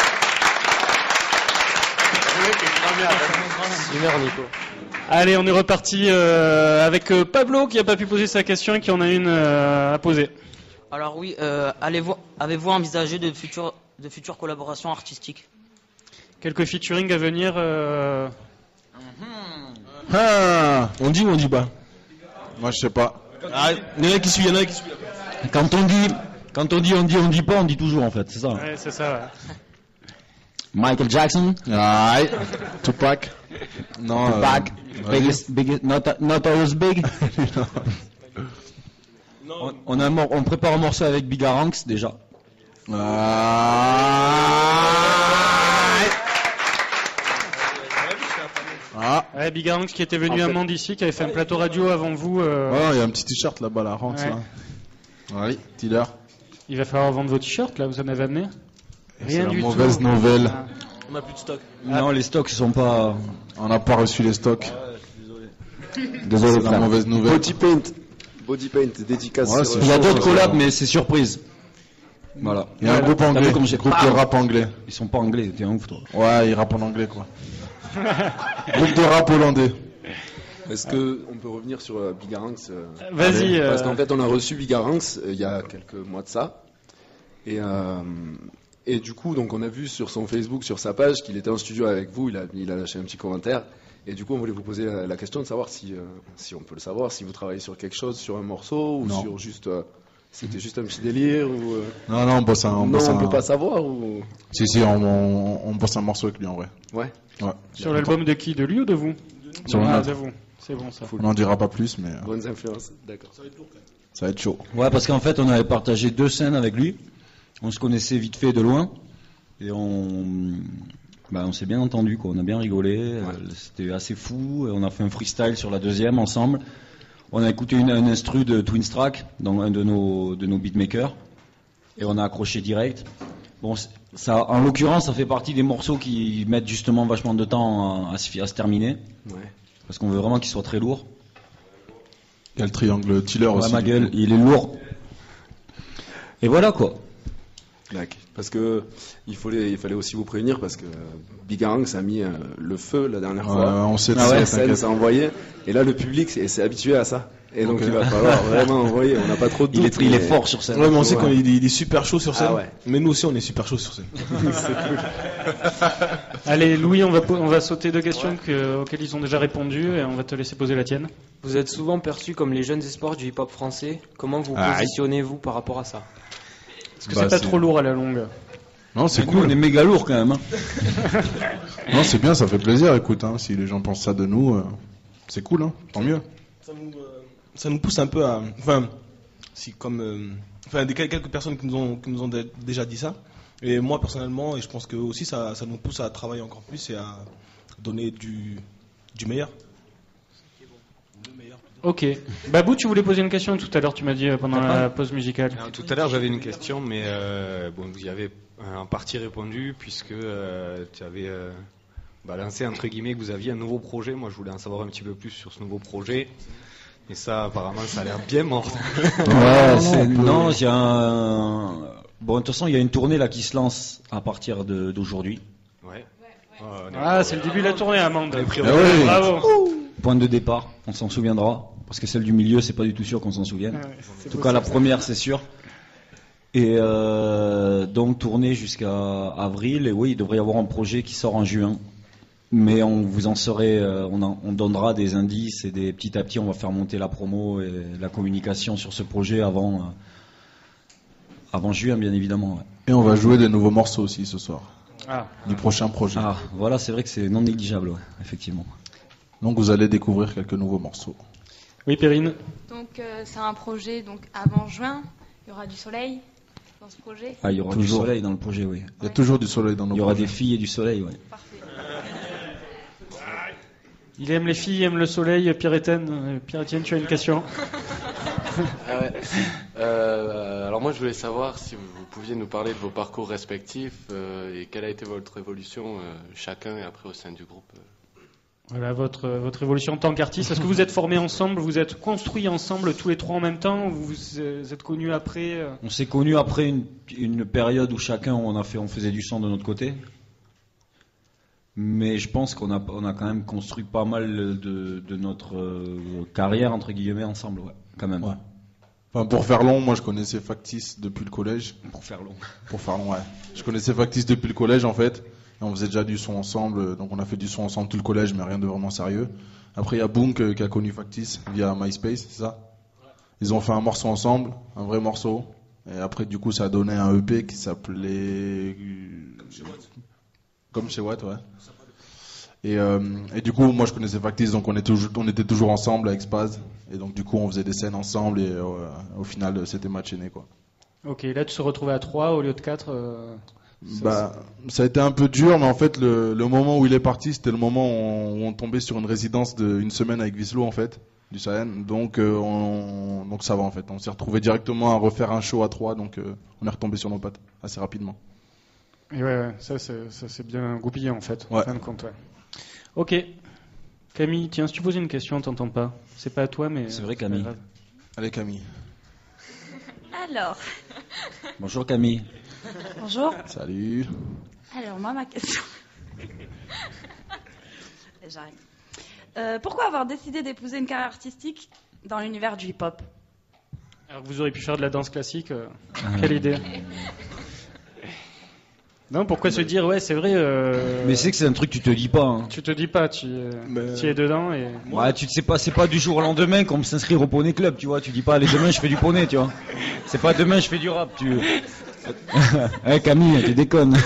[SPEAKER 15] Super Nico.
[SPEAKER 7] Allez, on est reparti euh, avec euh, Pablo qui n'a pas pu poser sa question et qui en a une euh, à poser.
[SPEAKER 18] Alors oui, euh, allez-vous, avez-vous envisagé de futures, de futures collaborations artistiques?
[SPEAKER 7] Quelques featuring à venir. Euh...
[SPEAKER 10] Ah,
[SPEAKER 12] on dit ou on dit pas?
[SPEAKER 10] Moi je sais pas.
[SPEAKER 12] Ah, il y en a qui suivent, il y en a qui suivent.
[SPEAKER 8] Quand on dit, quand on dit, on dit, on dit pas, on dit toujours en fait, c'est ça.
[SPEAKER 7] Ouais, c'est ça. Ouais.
[SPEAKER 8] Michael Jackson.
[SPEAKER 10] Aïe. Tupac. Non.
[SPEAKER 8] Tupac.
[SPEAKER 10] Euh,
[SPEAKER 8] biggest, biggest, not, not always big.
[SPEAKER 12] Non.
[SPEAKER 8] On, on, a un, on prépare un morceau avec Bigaranx déjà.
[SPEAKER 10] Ah.
[SPEAKER 7] Ouais, Bigaranx qui était venu en fait... à Mende ici, qui avait fait un plateau radio avant vous. Euh...
[SPEAKER 10] Ouais, il y a un petit t-shirt là-bas, là, Ranx, ouais. Là. Allez, dealer.
[SPEAKER 7] Il va falloir vendre vos t-shirts, là, vous en avez amené?
[SPEAKER 10] Rien du tout. C'est la mauvaise nouvelle.
[SPEAKER 12] Ah. On n'a plus de stock.
[SPEAKER 8] Non, les stocks sont pas...
[SPEAKER 10] On n'a pas reçu les stocks.
[SPEAKER 12] Ah ouais, je suis désolé.
[SPEAKER 10] Désolé, c'est la mauvaise nouvelle.
[SPEAKER 19] Body Paint. Body Paint, dédicace.
[SPEAKER 8] Ouais, il y a d'autres collabs, mais c'est surprise. Voilà.
[SPEAKER 10] Il y a un groupe anglais, comme j'ai... groupe de rap anglais.
[SPEAKER 8] Ils sont pas anglais, t'es un ouf, toi.
[SPEAKER 10] Ouais, ils rappent en anglais, quoi. Groupe de rap hollandais.
[SPEAKER 19] Est-ce que on peut revenir sur euh, Bigaranx euh,
[SPEAKER 7] Vas-y.
[SPEAKER 19] Parce
[SPEAKER 7] euh...
[SPEAKER 19] qu'en fait, on a reçu Bigaranx euh, il y a quelques mois de ça. Et, euh, et du coup, donc on a vu sur son Facebook, sur sa page, qu'il était en studio avec vous. Il a, il a lâché un petit commentaire. Et du coup, on voulait vous poser la, la question de savoir si, euh, si on peut le savoir, si vous travaillez sur quelque chose, sur un morceau, ou
[SPEAKER 10] non.
[SPEAKER 19] sur juste... Euh, C'était juste un petit délire ou... euh,
[SPEAKER 10] Non, non, on bosse un. On
[SPEAKER 19] Non,
[SPEAKER 10] bosse
[SPEAKER 19] on
[SPEAKER 10] un-
[SPEAKER 19] peut pas savoir ou...
[SPEAKER 10] Si, si, on, on, on bosse un morceau avec lui en vrai.
[SPEAKER 19] Ouais.
[SPEAKER 10] Ouais.
[SPEAKER 7] Sur l'album de qui? De lui ou de vous?
[SPEAKER 10] Sur le
[SPEAKER 7] Ah,
[SPEAKER 10] nôtre.
[SPEAKER 7] de vous. C'est bon ça.
[SPEAKER 10] On n'en dira pas plus, mais. euh,
[SPEAKER 19] Bonnes influences, d'accord.
[SPEAKER 10] Ça va être chaud.
[SPEAKER 8] Ouais, parce qu'en fait, on avait partagé deux scènes avec lui. On se connaissait vite fait de loin. Et on, bah, on s'est bien entendu, quoi. On a bien rigolé. Euh, C'était assez fou. Et on a fait un freestyle sur la deuxième ensemble. On a écouté une, un instru de Twinstrack dans un de nos, de nos beatmakers. Et on a accroché direct. Bon, c'est- ça, en l'occurrence, ça fait partie des morceaux qui mettent justement vachement de temps à, à se, fi- à se terminer.
[SPEAKER 19] Ouais.
[SPEAKER 8] Parce qu'on veut vraiment qu'il soit très lourd.
[SPEAKER 10] Il y a le triangle Tiller
[SPEAKER 8] Ouais,
[SPEAKER 10] aussi.
[SPEAKER 8] ma
[SPEAKER 10] du
[SPEAKER 8] gueule,
[SPEAKER 10] coup.
[SPEAKER 8] il est lourd. Et voilà, quoi.
[SPEAKER 19] D'accord. Parce que il fallait, il fallait aussi vous prévenir parce que Bigarang ça a mis euh, le feu la dernière
[SPEAKER 10] Ouais,
[SPEAKER 19] fois.
[SPEAKER 10] ouais, on sait de
[SPEAKER 19] Ah
[SPEAKER 10] ça,
[SPEAKER 19] ouais, scène,
[SPEAKER 10] t'inquiète.
[SPEAKER 19] ça a envoyé. Et là, le public s'est s'est habitué à ça. Et donc
[SPEAKER 10] Ok.
[SPEAKER 19] il va falloir vraiment envoyer. On n'a pas trop de
[SPEAKER 8] Il
[SPEAKER 19] doute.
[SPEAKER 8] est, il est
[SPEAKER 19] mais-
[SPEAKER 8] fort sur scène.
[SPEAKER 12] Ouais, mais on sait
[SPEAKER 19] Ouais.
[SPEAKER 12] qu'il est, il est super chaud sur scène.
[SPEAKER 19] Ah ouais.
[SPEAKER 12] Mais nous aussi, on est super chaud sur scène.
[SPEAKER 7] Allez, Louis, on va, po- on va sauter deux questions que- auxquelles ils ont déjà répondu et on va te laisser poser la tienne.
[SPEAKER 15] Vous êtes souvent perçus comme les jeunes espoirs du hip-hop français. Comment vous
[SPEAKER 10] Aïe.
[SPEAKER 15] positionnez-vous par rapport à ça?
[SPEAKER 7] Est-ce que
[SPEAKER 10] Bah,
[SPEAKER 7] c'est pas
[SPEAKER 10] c'est-
[SPEAKER 7] trop lourd à la longue?
[SPEAKER 10] Non, c'est
[SPEAKER 8] Nous,
[SPEAKER 10] cool.
[SPEAKER 8] on est méga lourd quand même. hein.
[SPEAKER 10] Non, c'est bien, ça fait plaisir. Écoute, hein, si les gens pensent ça de nous, euh, c'est cool, hein, tant mieux.
[SPEAKER 12] Ça nous, euh, ça nous pousse un peu à. Enfin, si comme. euh, Enfin, des, quelques personnes qui nous ont, qui nous ont dé- déjà dit ça. Et moi, personnellement, et je pense que aussi, ça, ça nous pousse à travailler encore plus et à donner du, du meilleur.
[SPEAKER 7] Ok. Babou, tu voulais poser une question tout à l'heure, tu m'as dit euh, pendant la pause musicale.
[SPEAKER 11] Alors, tout à l'heure, j'avais une question, mais euh, bon, vous y avez euh, en partie répondu, puisque euh, tu avais euh, balancé, entre guillemets, que vous aviez un nouveau projet. Moi, je voulais en savoir un petit peu plus sur ce nouveau projet. Et ça, apparemment, ça a l'air bien mort.
[SPEAKER 8] Ouais, c'est- non, il y a un... Bon, de toute façon, il y a une tournée là qui se lance à partir de- d'aujourd'hui.
[SPEAKER 11] Ouais. Oh, on est-
[SPEAKER 7] Ah, c'est le début de la tournée, Amande.
[SPEAKER 12] On est pris
[SPEAKER 10] Ah ouais.
[SPEAKER 7] Bravo.
[SPEAKER 8] Point de départ, on s'en souviendra. Parce que celle du milieu, c'est pas du tout sûr qu'on s'en souvienne.
[SPEAKER 7] Ouais, c'est
[SPEAKER 8] En tout
[SPEAKER 7] possible,
[SPEAKER 8] cas, la
[SPEAKER 7] ça.
[SPEAKER 8] première, c'est sûr. Et euh, donc, tournée jusqu'à avril. Et oui, il devrait y avoir un projet qui sort en juin. Mais on vous en saurait, euh, on, en- on donnera des indices et des, petit à petit, on va faire monter la promo et la communication sur ce projet avant, euh, avant juin, bien évidemment. ouais.
[SPEAKER 10] Et on va jouer des nouveaux morceaux aussi ce soir.
[SPEAKER 7] Ah.
[SPEAKER 10] Du prochain projet.
[SPEAKER 8] Ah, voilà, c'est vrai que c'est non négligeable, ouais, effectivement.
[SPEAKER 10] Donc vous allez découvrir quelques nouveaux morceaux.
[SPEAKER 7] Oui, Perrine.
[SPEAKER 9] Donc euh, c'est un projet donc avant juin. Il y aura du soleil dans ce projet.
[SPEAKER 8] Ah, il y aura
[SPEAKER 10] Toujours.
[SPEAKER 8] du soleil dans le projet, oui.
[SPEAKER 10] Il y a toujours du soleil dans nos
[SPEAKER 8] Il y aura
[SPEAKER 10] projets.
[SPEAKER 8] des filles et du soleil, ouais.
[SPEAKER 9] Parfait.
[SPEAKER 7] Il aime les filles, il aime le soleil. Pierre-Étienne, euh, Pierre-Étienne, tu as une question?
[SPEAKER 13] Ah ouais. Euh, alors moi je voulais savoir si vous, vous pouviez nous parler de vos parcours respectifs euh, et quelle a été votre évolution euh, chacun et après au sein du groupe. euh.
[SPEAKER 7] Voilà votre, votre évolution en tant qu'artiste. Est-ce que vous êtes formés ensemble, vous êtes construits ensemble tous les trois en même temps, ou vous vous êtes connus après euh
[SPEAKER 8] On s'est connus après une, une période où chacun on a fait, on faisait du son de notre côté. Mais je pense qu'on a, on a quand même construit pas mal de, de notre euh, carrière entre guillemets ensemble, ouais, quand même.
[SPEAKER 10] Ouais. Enfin, pour faire long, moi je connaissais Factice depuis le collège.
[SPEAKER 8] Pour faire long.
[SPEAKER 10] Pour faire long, ouais. Je connaissais Factice depuis le collège en fait. Et on faisait déjà du son ensemble, donc on a fait du son ensemble tout le collège, mais rien de vraiment sérieux. Après il y a Boonk euh, qui a connu Factice via MySpace, c'est ça? Ils ont fait un morceau ensemble, un vrai morceau. Et après du coup ça a donné un E P qui s'appelait... Comme chez Watt. Comme chez Watt, ouais. Et, euh, et du coup, moi je connaissais Factice, donc on était, toujours, on était toujours ensemble avec Spaz. Et donc du coup, on faisait des scènes ensemble et euh, au final, c'était match-né, quoi.
[SPEAKER 7] Ok, là tu te retrouvais à trois au lieu de quatre. euh, ça,
[SPEAKER 10] Bah, ça a été un peu dur, mais en fait, le, le moment où il est parti, c'était le moment où on, où on tombait sur une résidence d'une semaine avec Vislo, en fait, du Sahel. Donc, euh, on, donc ça va, en fait. On s'est retrouvé directement à refaire un show à trois, donc euh, on est retombé sur nos pattes assez rapidement.
[SPEAKER 7] Et ouais, ouais, ça c'est ça, c'est bien goupillé en fait.
[SPEAKER 10] Ouais.
[SPEAKER 7] En fin de compte, ouais. Ok. Camille, tiens, si tu poses une question, on t'entend pas. C'est pas à toi, mais.
[SPEAKER 8] C'est vrai,
[SPEAKER 7] pas
[SPEAKER 8] Camille.
[SPEAKER 7] grave.
[SPEAKER 10] Allez, Camille.
[SPEAKER 20] Alors,
[SPEAKER 8] Bonjour Camille.
[SPEAKER 20] bonjour.
[SPEAKER 10] Salut.
[SPEAKER 20] Alors, moi, ma question. J'arrive. Euh, pourquoi avoir décidé d'épouser une carrière artistique dans l'univers du hip-hop?
[SPEAKER 7] Alors que vous auriez pu faire de la danse classique, euh,
[SPEAKER 8] Ah.
[SPEAKER 7] quelle idée. Non, pourquoi se dire, ouais, c'est vrai. Euh...
[SPEAKER 8] Mais c'est que c'est un truc que tu te dis pas. Hein.
[SPEAKER 7] Tu te dis pas, tu, euh, tu es dedans et.
[SPEAKER 8] Ouais, tu sais pas, c'est pas du jour au lendemain comme s'inscrire au Poney Club, tu vois. Tu dis pas, allez, demain je fais du poney, tu vois. C'est pas demain je fais du rap, tu. Eh Camille, tu déconnes.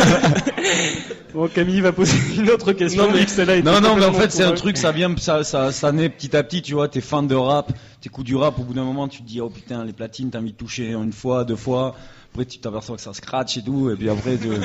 [SPEAKER 7] Bon, Camille va poser une autre question.
[SPEAKER 8] Non, mais,
[SPEAKER 7] celle-là
[SPEAKER 8] non, non, mais en fait, c'est un truc, ça vient, ça, ça, ça naît petit à petit, tu vois. T'es fan de rap, t'écoutes du rap, au bout d'un moment, tu te dis, oh putain, les platines, t'as envie de toucher une fois, deux fois. Après, tu t'aperçois que ça scratch et tout, et puis après, tu...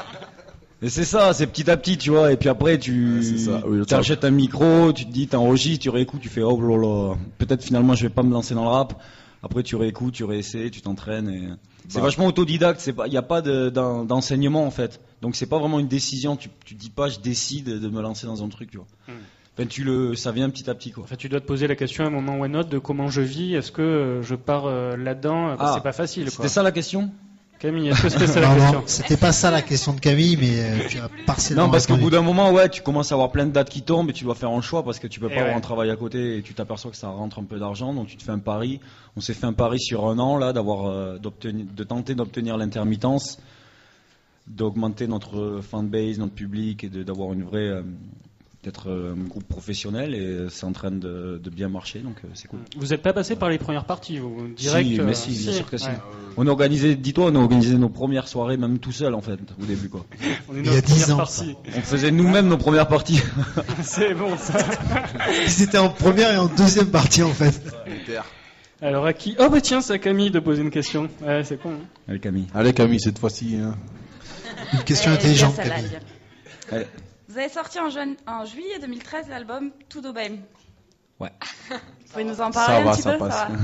[SPEAKER 8] Et c'est ça, c'est petit à petit, tu vois. Et puis après, tu ouais, oui, t'achètes un micro, tu te dis, t'enregistres, tu réécoutes, tu fais, oh là là, peut-être finalement, je vais pas me lancer dans le rap. Après, tu réécoutes, tu réessaies, tu t'entraînes. Et... C'est bah. vachement autodidacte. C'est pas, il y a pas de, d'un, d'enseignement en fait. Donc c'est pas vraiment une décision. Tu, tu dis pas, je décide de me lancer dans un truc, tu vois. Hmm. Enfin, tu le, ça vient petit à petit, quoi.
[SPEAKER 7] Enfin, tu dois te poser la question à un moment ou à un autre de comment je vis. Est-ce que je pars euh, là-dedans bah, ah, c'est pas facile.
[SPEAKER 8] C'était
[SPEAKER 7] quoi.
[SPEAKER 8] ça la question.
[SPEAKER 7] Camille, est-ce que c'était ça
[SPEAKER 21] non,
[SPEAKER 7] la
[SPEAKER 21] non,
[SPEAKER 7] question?
[SPEAKER 21] C'était pas ça la question de Camille, mais euh, tu as partiellement.
[SPEAKER 8] Non, parce
[SPEAKER 21] répondu.
[SPEAKER 8] qu'au bout d'un moment, ouais, tu commences à avoir plein de dates qui tombent et tu dois faire un choix parce que tu peux pas
[SPEAKER 7] et
[SPEAKER 8] avoir
[SPEAKER 7] ouais.
[SPEAKER 8] un travail à côté et tu t'aperçois que ça rentre un peu d'argent, donc tu te fais un pari. On s'est fait un pari sur un an là, d'avoir, euh, d'obtenir, de tenter d'obtenir l'intermittence, d'augmenter notre fanbase, notre public et de, d'avoir une vraie, euh, d'être un groupe professionnel et c'est en train de, de bien marcher, donc euh, c'est cool.
[SPEAKER 7] Vous n'êtes pas passé par les premières parties, vous direct
[SPEAKER 8] Si, mais
[SPEAKER 7] euh,
[SPEAKER 8] si, bien
[SPEAKER 7] si.
[SPEAKER 8] sûr que si.
[SPEAKER 7] Ouais.
[SPEAKER 8] On a organisé, dis-toi, on a organisé nos premières soirées même tout seul en fait, au début quoi.
[SPEAKER 7] On est
[SPEAKER 21] Il y a dix ans.
[SPEAKER 8] On faisait nous-mêmes nos premières parties.
[SPEAKER 7] C'est bon ça.
[SPEAKER 21] C'était en première et en deuxième partie en fait.
[SPEAKER 7] Alors à qui? Oh bah tiens, c'est à Camille de poser une question. Ouais, c'est con. Hein.
[SPEAKER 8] Allez Camille.
[SPEAKER 10] Allez Camille, cette fois-ci. Hein.
[SPEAKER 21] Une question
[SPEAKER 20] Eh,
[SPEAKER 21] intelligente.
[SPEAKER 20] celle-là,
[SPEAKER 21] Camille.
[SPEAKER 20] dire.
[SPEAKER 8] Allez.
[SPEAKER 20] Vous avez sorti en, juin- en juillet deux mille treize l'album Tudo Bem.
[SPEAKER 8] Ouais.
[SPEAKER 20] Vous pouvez nous en parler
[SPEAKER 10] Ça
[SPEAKER 20] un
[SPEAKER 10] va,
[SPEAKER 20] petit
[SPEAKER 10] ça
[SPEAKER 20] peu
[SPEAKER 10] passe.
[SPEAKER 20] ça va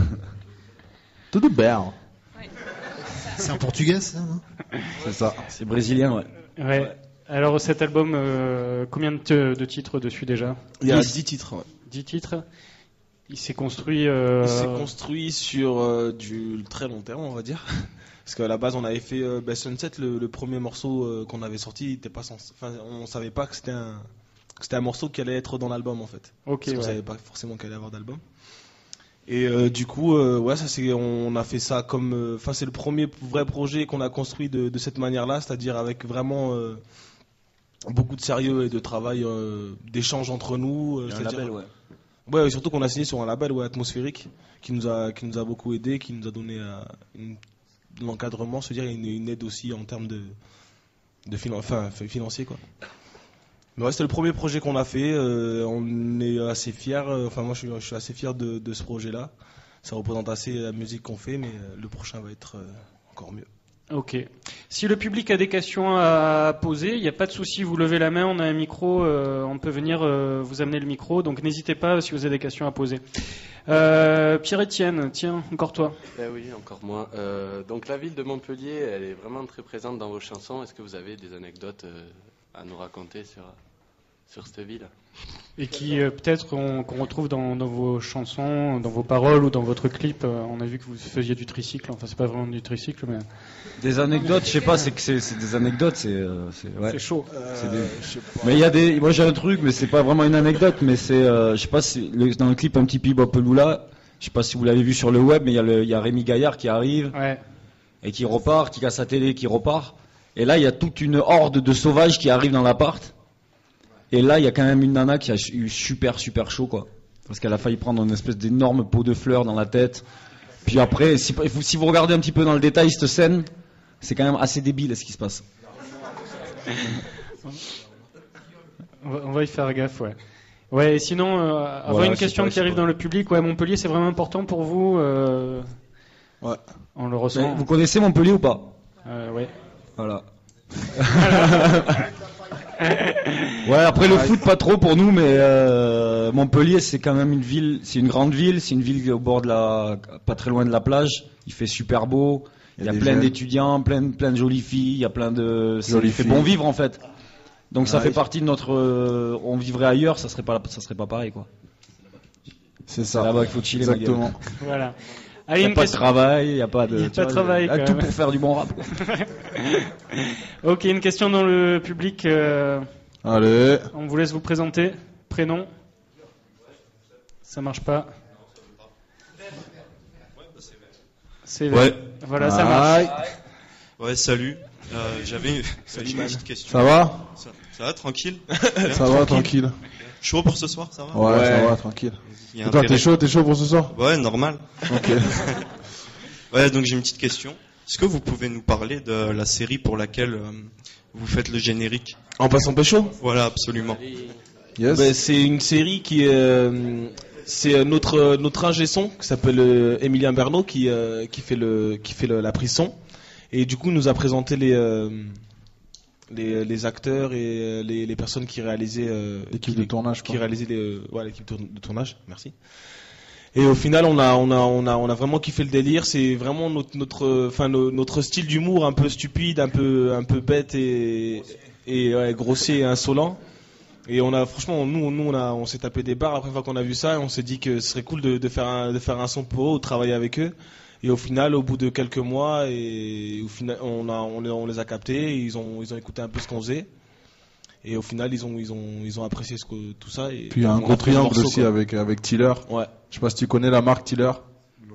[SPEAKER 10] Tudo bem.
[SPEAKER 21] C'est en portugais, ça, non?
[SPEAKER 10] C'est ça.
[SPEAKER 8] C'est brésilien, ouais.
[SPEAKER 7] Ouais. ouais. Alors cet album, euh, combien de, t- de titres dessus déjà?
[SPEAKER 12] Il y a dix titres. Ouais.
[SPEAKER 7] dix titres. Il s'est construit. Euh...
[SPEAKER 12] Il s'est construit sur euh, du très long terme, on va dire. Parce qu'à la base, on avait fait euh, bah, Sunset, le, le premier morceau euh, qu'on avait sorti, il était pas sens... enfin, on savait pas que c'était un, que c'était un morceau qui allait être dans l'album en fait.
[SPEAKER 7] Ok.
[SPEAKER 12] Parce qu'on
[SPEAKER 7] ouais.
[SPEAKER 12] savait pas forcément qu'il allait avoir d'album. Et euh, du coup, euh, ouais, ça c'est, on a fait ça comme, enfin, euh, c'est le premier vrai projet qu'on a construit de, de cette manière-là, c'est-à-dire avec vraiment euh, beaucoup de sérieux et de travail, euh, d'échange entre nous. Euh,
[SPEAKER 8] un label, ouais.
[SPEAKER 12] Ouais, surtout qu'on a signé sur un label, ouais, atmosphérique, qui nous a, qui nous a beaucoup aidé, qui nous a donné euh, une, de l'encadrement, c'est-à-dire une, une aide aussi en termes de, de finan- enfin, financier, quoi. Mais ouais, c'était le premier projet qu'on a fait. Euh, on est assez fiers. Euh, enfin, moi, je suis, je suis assez fier de, de ce projet-là. Ça représente assez la musique qu'on fait, mais euh, le prochain va être euh, encore mieux.
[SPEAKER 7] Ok. Si le public a des questions à poser, il n'y a pas de souci, vous levez la main, on a un micro, euh, on peut venir euh, vous amener le micro, donc n'hésitez pas si vous avez des questions à poser. Euh, Pierre-Étienne, tiens, encore toi.
[SPEAKER 13] Eh oui, encore moi. Euh, donc la ville de Montpellier, elle est vraiment très présente dans vos chansons. Est-ce que vous avez des anecdotes euh, à nous raconter sur, sur cette ville?
[SPEAKER 7] Et qui euh, peut-être on- qu'on retrouve dans, dans vos chansons, dans vos paroles ou dans votre clip. Euh, on a vu que vous faisiez du tricycle, enfin c'est pas vraiment du tricycle, mais
[SPEAKER 8] Des anecdotes, je sais pas, c'est que c'est, c'est des anecdotes, c'est, euh, c'est, ouais.
[SPEAKER 7] c'est chaud.
[SPEAKER 8] C'est des- Mais il y a des, moi j'ai un truc, mais c'est pas vraiment une anecdote, mais c'est, euh, je sais pas si, le- dans le clip un petit Bebop Peloula, je sais pas si vous l'avez vu sur le web, mais il y a le, il y a Rémi Gaillard qui arrive,
[SPEAKER 7] Ouais.
[SPEAKER 8] et qui repart, qui casse sa télé, qui repart, et là il y a toute une horde de sauvages qui arrivent dans l'appart, et là il y a quand même une nana qui a eu super super chaud, quoi, parce qu'elle a failli prendre une espèce d'énorme pot de fleurs dans la tête, puis après, si, si vous regardez un petit peu dans le détail cette scène, c'est quand même assez débile ce qui se passe.
[SPEAKER 7] On va, on va y faire gaffe, ouais. Ouais, et sinon, euh, avoir
[SPEAKER 8] Voilà,
[SPEAKER 7] une
[SPEAKER 8] je sais
[SPEAKER 7] question
[SPEAKER 8] pas,
[SPEAKER 7] qui
[SPEAKER 8] je sais
[SPEAKER 7] arrive
[SPEAKER 8] pas.
[SPEAKER 7] dans le public, ouais, Montpellier, c'est vraiment important pour vous euh,
[SPEAKER 10] Ouais.
[SPEAKER 7] On le ressent.
[SPEAKER 8] Mais vous connaissez Montpellier ou pas?
[SPEAKER 7] Euh, ouais.
[SPEAKER 8] Voilà. Ouais, après le foot pas trop pour nous, mais euh, Montpellier c'est quand même une ville, c'est une grande ville, c'est une ville au bord de la, pas très loin de la plage. Il fait super beau, il y a,
[SPEAKER 10] des
[SPEAKER 8] plein
[SPEAKER 10] jeunes.
[SPEAKER 8] d'étudiants, plein, plein de jolies filles, il y a plein de, ça
[SPEAKER 10] Jolies
[SPEAKER 8] fait
[SPEAKER 10] filles.
[SPEAKER 8] bon vivre en fait. Donc ça
[SPEAKER 10] Ouais.
[SPEAKER 8] fait partie de notre, euh, on vivrait ailleurs, ça serait pas, ça serait pas pareil quoi.
[SPEAKER 10] C'est
[SPEAKER 8] C'est
[SPEAKER 10] ça.
[SPEAKER 8] là-bas qu'il faut chiller. ma gueule.
[SPEAKER 10] Exactement.
[SPEAKER 7] Voilà.
[SPEAKER 8] Il
[SPEAKER 7] Allez,
[SPEAKER 8] n'y a
[SPEAKER 7] une
[SPEAKER 8] pas de
[SPEAKER 7] question.
[SPEAKER 8] travail, il n'y a pas de,
[SPEAKER 7] Il y a
[SPEAKER 8] tu
[SPEAKER 7] pas de
[SPEAKER 8] vois,
[SPEAKER 7] travail,
[SPEAKER 8] il y a
[SPEAKER 7] quand
[SPEAKER 8] tout
[SPEAKER 7] même.
[SPEAKER 8] pour faire du bon rap. quoi.
[SPEAKER 7] Ok, une question dans le public. euh,
[SPEAKER 10] Allez.
[SPEAKER 7] on vous laisse vous présenter. Prénom. Ça marche pas. C V.
[SPEAKER 22] Ouais.
[SPEAKER 7] Voilà, ça marche.
[SPEAKER 22] Ouais, salut.
[SPEAKER 2] Euh, J'avais j'avais une petite question.
[SPEAKER 10] Ça va
[SPEAKER 2] ça, ça va, tranquille.
[SPEAKER 10] Ça va, tranquille.
[SPEAKER 2] Chaud pour ce soir, ça va?
[SPEAKER 10] Ouais, ouais, ça va, tranquille.
[SPEAKER 2] Et
[SPEAKER 10] toi, t'es chaud, t'es chaud pour ce soir?
[SPEAKER 2] Ouais, normal.
[SPEAKER 10] Ok.
[SPEAKER 2] Ouais, donc j'ai une petite question. Est-ce que vous pouvez nous parler de la série pour laquelle euh, vous faites le générique?
[SPEAKER 12] En passant pécho?
[SPEAKER 2] Voilà, absolument.
[SPEAKER 10] Yes.
[SPEAKER 12] Ben, c'est une série qui est, euh, c'est notre notre ingé son qui s'appelle euh, Emilien Bernot qui euh, qui fait le qui fait le, la prise son, et du coup il nous a présenté les euh, les les acteurs et les les personnes qui réalisaient euh,
[SPEAKER 10] l'équipe
[SPEAKER 12] qui,
[SPEAKER 10] de tournage
[SPEAKER 12] qui
[SPEAKER 10] quoi.
[SPEAKER 12] réalisaient les euh, ouais, l'équipe de tournage. Merci. Et au final, on a, on a, on a, on a vraiment kiffé le délire. C'est vraiment notre, notre, enfin, no, notre style d'humour un peu stupide, un peu, un peu bête et, et ouais, grossier et insolent. Et on a, franchement, nous, nous, on a, on s'est tapé des barres la première fois qu'on a vu ça. Et on s'est dit que ce serait cool de, de faire un, de faire un son pour eux, ou de travailler avec eux. Et au final, au bout de quelques mois, et au final, on a, on, on les a captés. Et ils ont, ils ont écouté un peu ce qu'on faisait. Et au final, ils ont, ils ont, ils ont apprécié ce que, tout ça. Et
[SPEAKER 10] puis il y a un gros triangle morceau, aussi quoi. avec avec Tiller.
[SPEAKER 12] Ouais.
[SPEAKER 10] Je sais pas si tu connais la marque Tiller.
[SPEAKER 19] Non.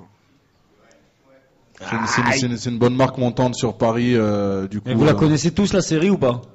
[SPEAKER 10] C'est une, c'est une, c'est une, c'est une bonne marque montante sur Paris. Euh, du coup.
[SPEAKER 8] Et vous
[SPEAKER 10] euh...
[SPEAKER 8] la connaissez tous la série ou pas?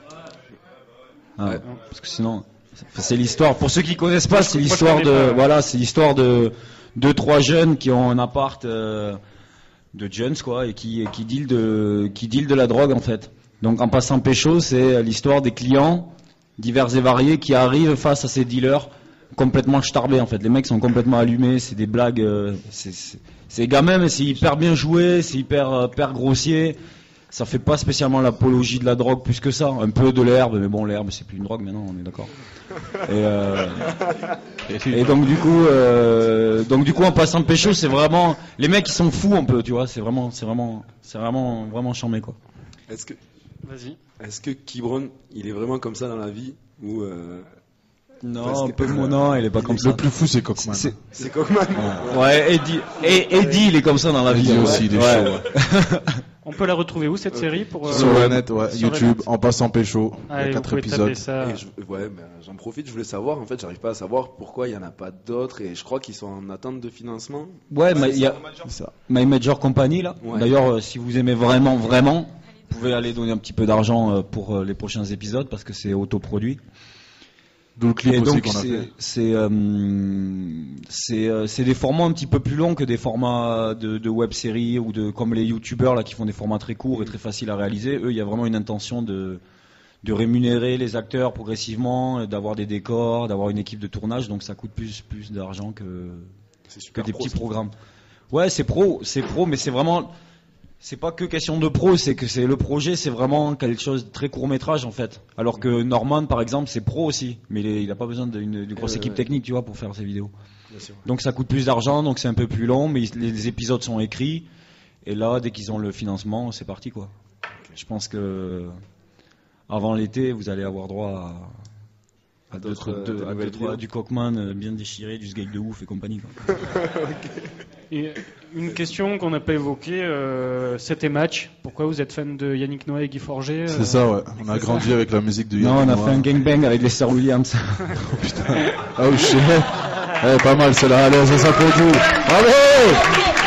[SPEAKER 8] Ah, ouais. Parce que sinon, c'est l'histoire. Pour ceux qui connaissent pas, c'est l'histoire de, pas, ouais. voilà, c'est l'histoire de deux trois jeunes qui ont un appart euh, de jeunes quoi, et qui qui deal de qui deal de la drogue en fait. Donc en passant pécho, c'est l'histoire des clients divers et variés qui arrivent face à ces dealers complètement starbés en fait. Les mecs sont complètement allumés, c'est des blagues, euh, c'est, c'est, c'est gamin mais c'est hyper bien joué, c'est hyper, euh, hyper grossier. Ça fait pas spécialement l'apologie de la drogue plus que ça. Un peu de l'herbe, mais bon l'herbe c'est plus une drogue maintenant, on est d'accord. Et, euh, et donc du coup, euh, donc du coup en passant pécho, c'est vraiment les mecs ils sont fous un peu, tu vois. C'est vraiment, c'est vraiment, c'est vraiment, vraiment charmé quoi.
[SPEAKER 19] Est-ce que
[SPEAKER 7] Vas-y.
[SPEAKER 19] Est-ce que Kibron, il est vraiment comme ça dans la vie ou euh...
[SPEAKER 8] Non, un peu mon nom, il est pas comme ça.
[SPEAKER 10] Le plus fou, c'est Cockman.
[SPEAKER 19] C'est, c'est Cockman.
[SPEAKER 8] Ouais, ouais Eddie, et Eddie, il est comme ça dans la vie.
[SPEAKER 10] Eddie aussi, il est
[SPEAKER 8] ouais.
[SPEAKER 10] chaud.
[SPEAKER 7] On peut la retrouver où cette série pour, euh,
[SPEAKER 10] Sur le net, ouais, sur YouTube, en passant pécho.
[SPEAKER 7] Ah,
[SPEAKER 10] il y a quatre épisodes.
[SPEAKER 19] Ça. Et je, ouais, ben, j'en profite, je voulais savoir, en fait, j'arrive pas à savoir pourquoi il y en a pas d'autres et je crois qu'ils sont en attente de financement.
[SPEAKER 8] Ouais, mais il y a My Major Company là. Ouais. D'ailleurs, euh, si vous aimez vraiment, vraiment, vous pouvez aller donner un petit peu d'argent euh, pour euh, les prochains épisodes parce que c'est autoproduit.
[SPEAKER 10] D'où le clip
[SPEAKER 8] et
[SPEAKER 10] aussi
[SPEAKER 8] donc
[SPEAKER 10] qu'on a
[SPEAKER 8] c'est,
[SPEAKER 10] fait.
[SPEAKER 8] C'est, euh, c'est, euh, c'est des formats un petit peu plus longs que des formats de, de web-séries ou de comme les youtubeurs là qui font des formats très courts et très faciles à réaliser. Eux, il y a vraiment une intention de de rémunérer les acteurs progressivement, d'avoir des décors, d'avoir une équipe de tournage. Donc ça coûte plus plus d'argent que que des pro, petits programmes. Ouais, c'est pro, c'est pro, mais c'est vraiment c'est pas que question de pro, c'est que c'est le projet, c'est vraiment quelque chose de très court métrage en fait. Alors que Norman par exemple, c'est pro aussi, mais il, est, il a pas besoin d'une, d'une grosse euh, équipe ouais. technique, tu vois, pour faire ses vidéos. Donc ça coûte plus d'argent, donc c'est un peu plus long, mais les, les épisodes sont écrits. Et là, dès qu'ils ont le financement, c'est parti quoi. Okay. Je pense que avant l'été, vous allez avoir droit à, à, d'autres, deux, de, à deux, trois, du Cockman bien déchiré, du Sgeg de ouf et compagnie. Quoi.
[SPEAKER 7] Okay. Et une question qu'on n'a pas évoquée, euh, c'était match. Pourquoi vous êtes fan de Yannick Noah et Guy Forget euh...
[SPEAKER 10] C'est ça, ouais. On a grandi avec la musique de Yannick
[SPEAKER 8] Noah. Non, on a
[SPEAKER 10] Noah.
[SPEAKER 8] fait un gangbang avec les sœurs Williams.
[SPEAKER 10] Oh putain. Oh shit. Eh, pas mal, c'est là. Allez, c'est ça pour vous. Allez.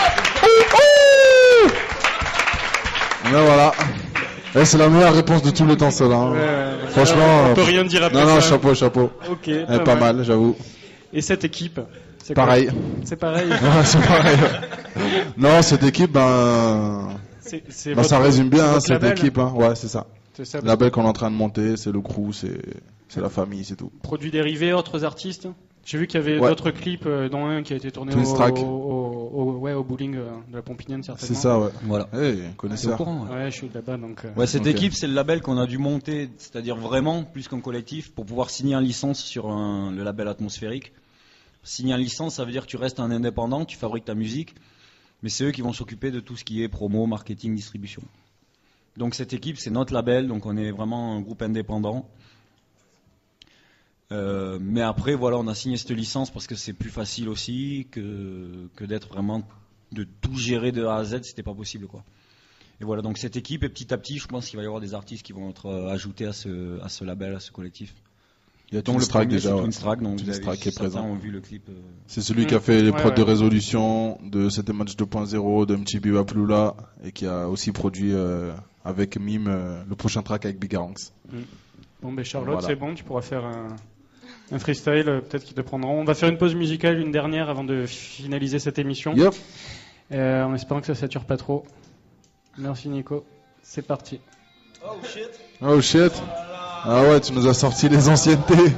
[SPEAKER 10] Mais voilà. Eh, c'est la meilleure réponse de tous les temps, celle-là. Hein. Ouais, franchement.
[SPEAKER 7] On peut rien dire après
[SPEAKER 10] non,
[SPEAKER 7] ça.
[SPEAKER 10] Non, non, chapeau, chapeau.
[SPEAKER 7] Ok.
[SPEAKER 10] Eh,
[SPEAKER 7] pas,
[SPEAKER 10] pas
[SPEAKER 7] mal.
[SPEAKER 10] mal, j'avoue.
[SPEAKER 7] Et cette équipe c'est
[SPEAKER 10] pareil.
[SPEAKER 7] Quoi c'est pareil.
[SPEAKER 10] Ouais, c'est pareil. Non, cette équipe, ben, c'est, c'est ben ça résume bien hein, cette label. équipe. Hein. Ouais, c'est ça. C'est ça. Le label qu'on est en train de monter, c'est le crew, c'est, c'est la famille, c'est tout.
[SPEAKER 7] Produits dérivés, autres artistes. J'ai vu qu'il y avait ouais. d'autres clips, euh, dont un qui a été tourné au, au, au, au, ouais, au bowling euh, de la Pompinienne certainement.
[SPEAKER 10] C'est ça, ouais.
[SPEAKER 8] Voilà.
[SPEAKER 10] Hey, connaisseur.
[SPEAKER 7] Courant, ouais. ouais, je suis là-bas donc. Euh...
[SPEAKER 8] Ouais, cette
[SPEAKER 10] okay.
[SPEAKER 8] équipe, c'est le label qu'on a dû monter, c'est-à-dire vraiment plus qu'un collectif, pour pouvoir signer en licence sur un, le label atmosphérique. Signer en licence, ça veut dire que tu restes un indépendant, tu fabriques ta musique, mais c'est eux qui vont s'occuper de tout ce qui est promo, marketing, distribution. Donc cette équipe, c'est notre label, donc on est vraiment un groupe indépendant. Euh, mais après, voilà, on a signé cette licence parce que c'est plus facile aussi que, que d'être vraiment, de tout gérer de A à Z, c'était pas possible, quoi. Et voilà, donc cette équipe, et petit à petit, je pense qu'il va y avoir des artistes qui vont être ajoutés à ce, à ce label, à ce collectif.
[SPEAKER 10] Il y a Twin Strike déjà.
[SPEAKER 8] Twin Strike, donc
[SPEAKER 10] Twin Strike qui est présent.
[SPEAKER 8] Ont vu le clip, euh...
[SPEAKER 10] C'est celui mmh. qui a fait les prods ouais, ouais. de résolution de C'était Match deux point zéro, de M T B Waplula et qui a aussi produit euh, avec Mime, euh, le prochain track avec Bigaranx.
[SPEAKER 7] Mm. Bon, ben Charlotte,
[SPEAKER 10] Voilà.
[SPEAKER 7] c'est bon, tu pourras faire un, un freestyle, euh, peut-être qu'ils te prendront. On va faire une pause musicale, une dernière, avant de finaliser cette émission.
[SPEAKER 10] Yep.
[SPEAKER 7] Euh, en espérant que ça sature pas trop. Merci Nico. C'est parti.
[SPEAKER 10] Oh shit. Oh shit. Ah ouais, tu nous as sorti les anciennetés.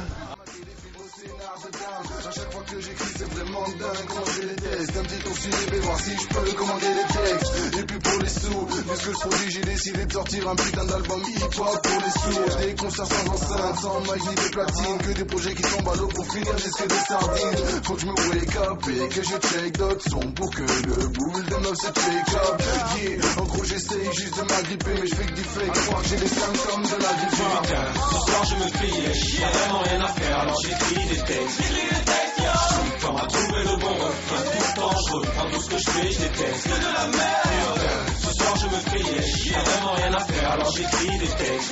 [SPEAKER 6] Voir si je peux commander des textes. Et puis pour les sous, vu ce que je produis, j'ai décidé de sortir un putain d'album hip-hop pour les sourds. Des concerts sans enceinte, sans mic ni des platines. Que des projets qui tombent à l'eau pour finir disque de sardines. Faut que je me wake up et que je check d'autres sons pour que le boule de meuf se check up. Yeah, en gros j'essaye juste de m'agripper, mais je fais que du fake. À croire que j'ai les symptômes de la grippe.
[SPEAKER 5] Putain, ce soir je me fais, y'a vraiment rien à faire, alors j'écris des textes. Tout le temps à trouver le bon refrain, tout le temps je reprends tout ce que je fais, je déteste. Que de la merde. Ce soir je me fais, y'a vraiment rien à faire, alors j'écris des textes.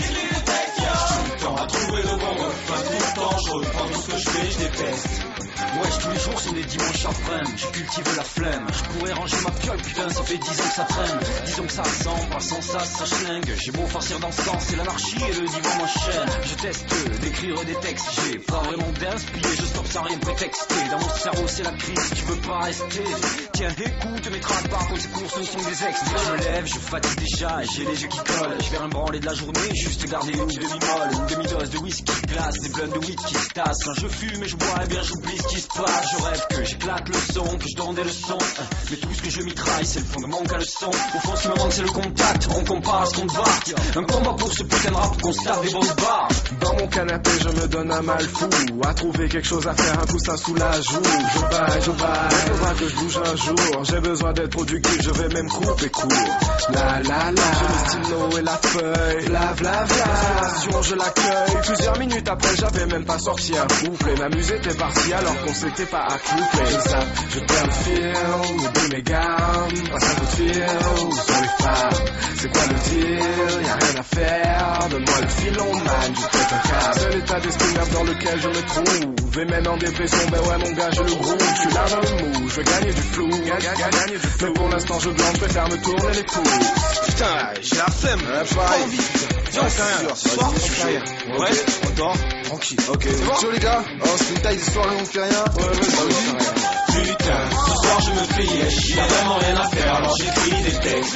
[SPEAKER 5] Tout le temps à trouver le bon refrain, tout le temps je reprends tout ce que je fais, je déteste.
[SPEAKER 3] Ouais, tous les jours sont des dimanches après-midi. Je cultive la flemme. Je pourrais ranger ma piole, putain, ça fait dix ans que ça traîne. Disons que ça ressemble, pas sans ça, ça schlingue. J'ai beau farcir dans ce sens, c'est l'anarchie et le divan m'enchaîne. Je teste d'écrire des textes, j'ai pas vraiment d'inspiré. Je stoppe sans rien prétexter. Dans mon cerveau, c'est la crise, tu veux pas rester. Tiens, écoute mes tracks, par contre, ces cours, ce sont des extraits. Je me lève, je fatigue déjà, et j'ai les yeux qui collent. Je vais rien branler de la journée, juste garder une demi-molle. Une demi-dose de whisky glace, des blunts de weed qui se tassent. Quand je fume et je bois, eh bien j'oublie ce qui se passe. Je rêve que j'éclate le son, que je donne des leçons. Mais tout ce que je mitraille, c'est le fond de mon caleçon. Au fond, ce qui me manque, c'est le contact. On compare ce qu'on te va. Un combat pour ce putain de rap, qu'on se tape des bonnes barres.
[SPEAKER 22] Dans mon canapé, je me donne un mal fou. À trouver quelque chose à faire, un coussin sous la joue. Je baille, je baille, faudra que je bouge un jour. J'ai besoin d'être productif, je vais même couper court. La la la, j'ai le stylo et la feuille. Vla vla vla, l'inspiration je l'accueille. Plusieurs minutes après, j'avais même pas sorti un couplet. Ma musique était partie alors qu'on s'était pas accouplé. Je zappe, je perds le fil, oublie mes gammes. Passe un coup de fil, où sont les femmes? C'est quoi le deal? Y'a rien à faire, donne-moi le filon man, je pète un câble. C'est l'état d'esprit merde dans lequel je me trouve. Et même en dépression, ben ouais mon gars, je le groove. Je suis là dans le mou, je veux gagner du flou, gagner du flou. Mais pour l'instant je blanche, je préfère me tourner les pouces.
[SPEAKER 12] Putain, j'ai la flemme, j'ai pas envie. Viens, on fait rien. Ce soir, on fait rien. Ouais, on dort, tranquille.
[SPEAKER 6] Ok, ciao les gars. Oh, c'est une taille de soirée, on fait rien.
[SPEAKER 12] Ouais, ouais, ça va.
[SPEAKER 5] Putain, ce soir je me fais, y'a vraiment rien à faire, alors j'écris des textes.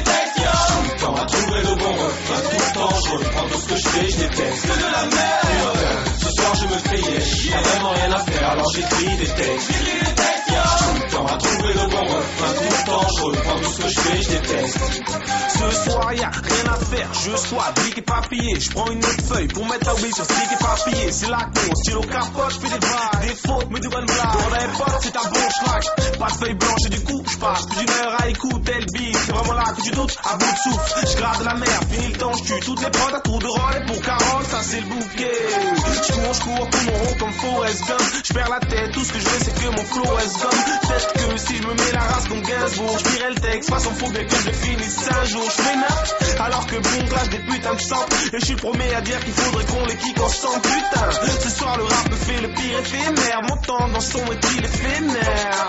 [SPEAKER 5] Tout le temps à trouver le bon refrain, tout le temps je reprends tout ce que je fais, je déteste. Que de la merde. Putain, ce soir je me fais, y'a vraiment rien à faire, alors j'écris des textes. Tout le temps à trouver le bon refrain, tout le temps je reprends tout ce que je fais, je déteste.
[SPEAKER 4] Ce soir y'a rien à faire, je sois brique et papier. Je prends une autre feuille pour mettre la oubli sur ce brique et papier. C'est la con, stylo capote, je fais des vagues, des fautes, mais de bonnes blagues. On a potes, c'est un bon schlag. Pas de feuille blanche et du coup, je passe plus d'une heure à écouter le beat. C'est vraiment là que tu doutes, à bout de souffle. Je grade la mer, fini le temps, je tue toutes les prods à tour de rôle. Et pour Carole, ça c'est le bouquet. Je cours, je cours, tout mon rond comme Forrest Gump. Je perds la tête, tout ce que je veux c'est que mon flow reste gomme. Peut-être que si je me mets la race comme Gainsbourg, je dirais le texte, façon faut bien que je le finisse un jour. Je fais neuf, alors que bon clash des putains de sang. Et je suis le premier à dire qu'il faudrait qu'on les kick ensemble. Putain, ce soir le rap me fait le pire éphémère. Mon temps dans son est-il éphémère.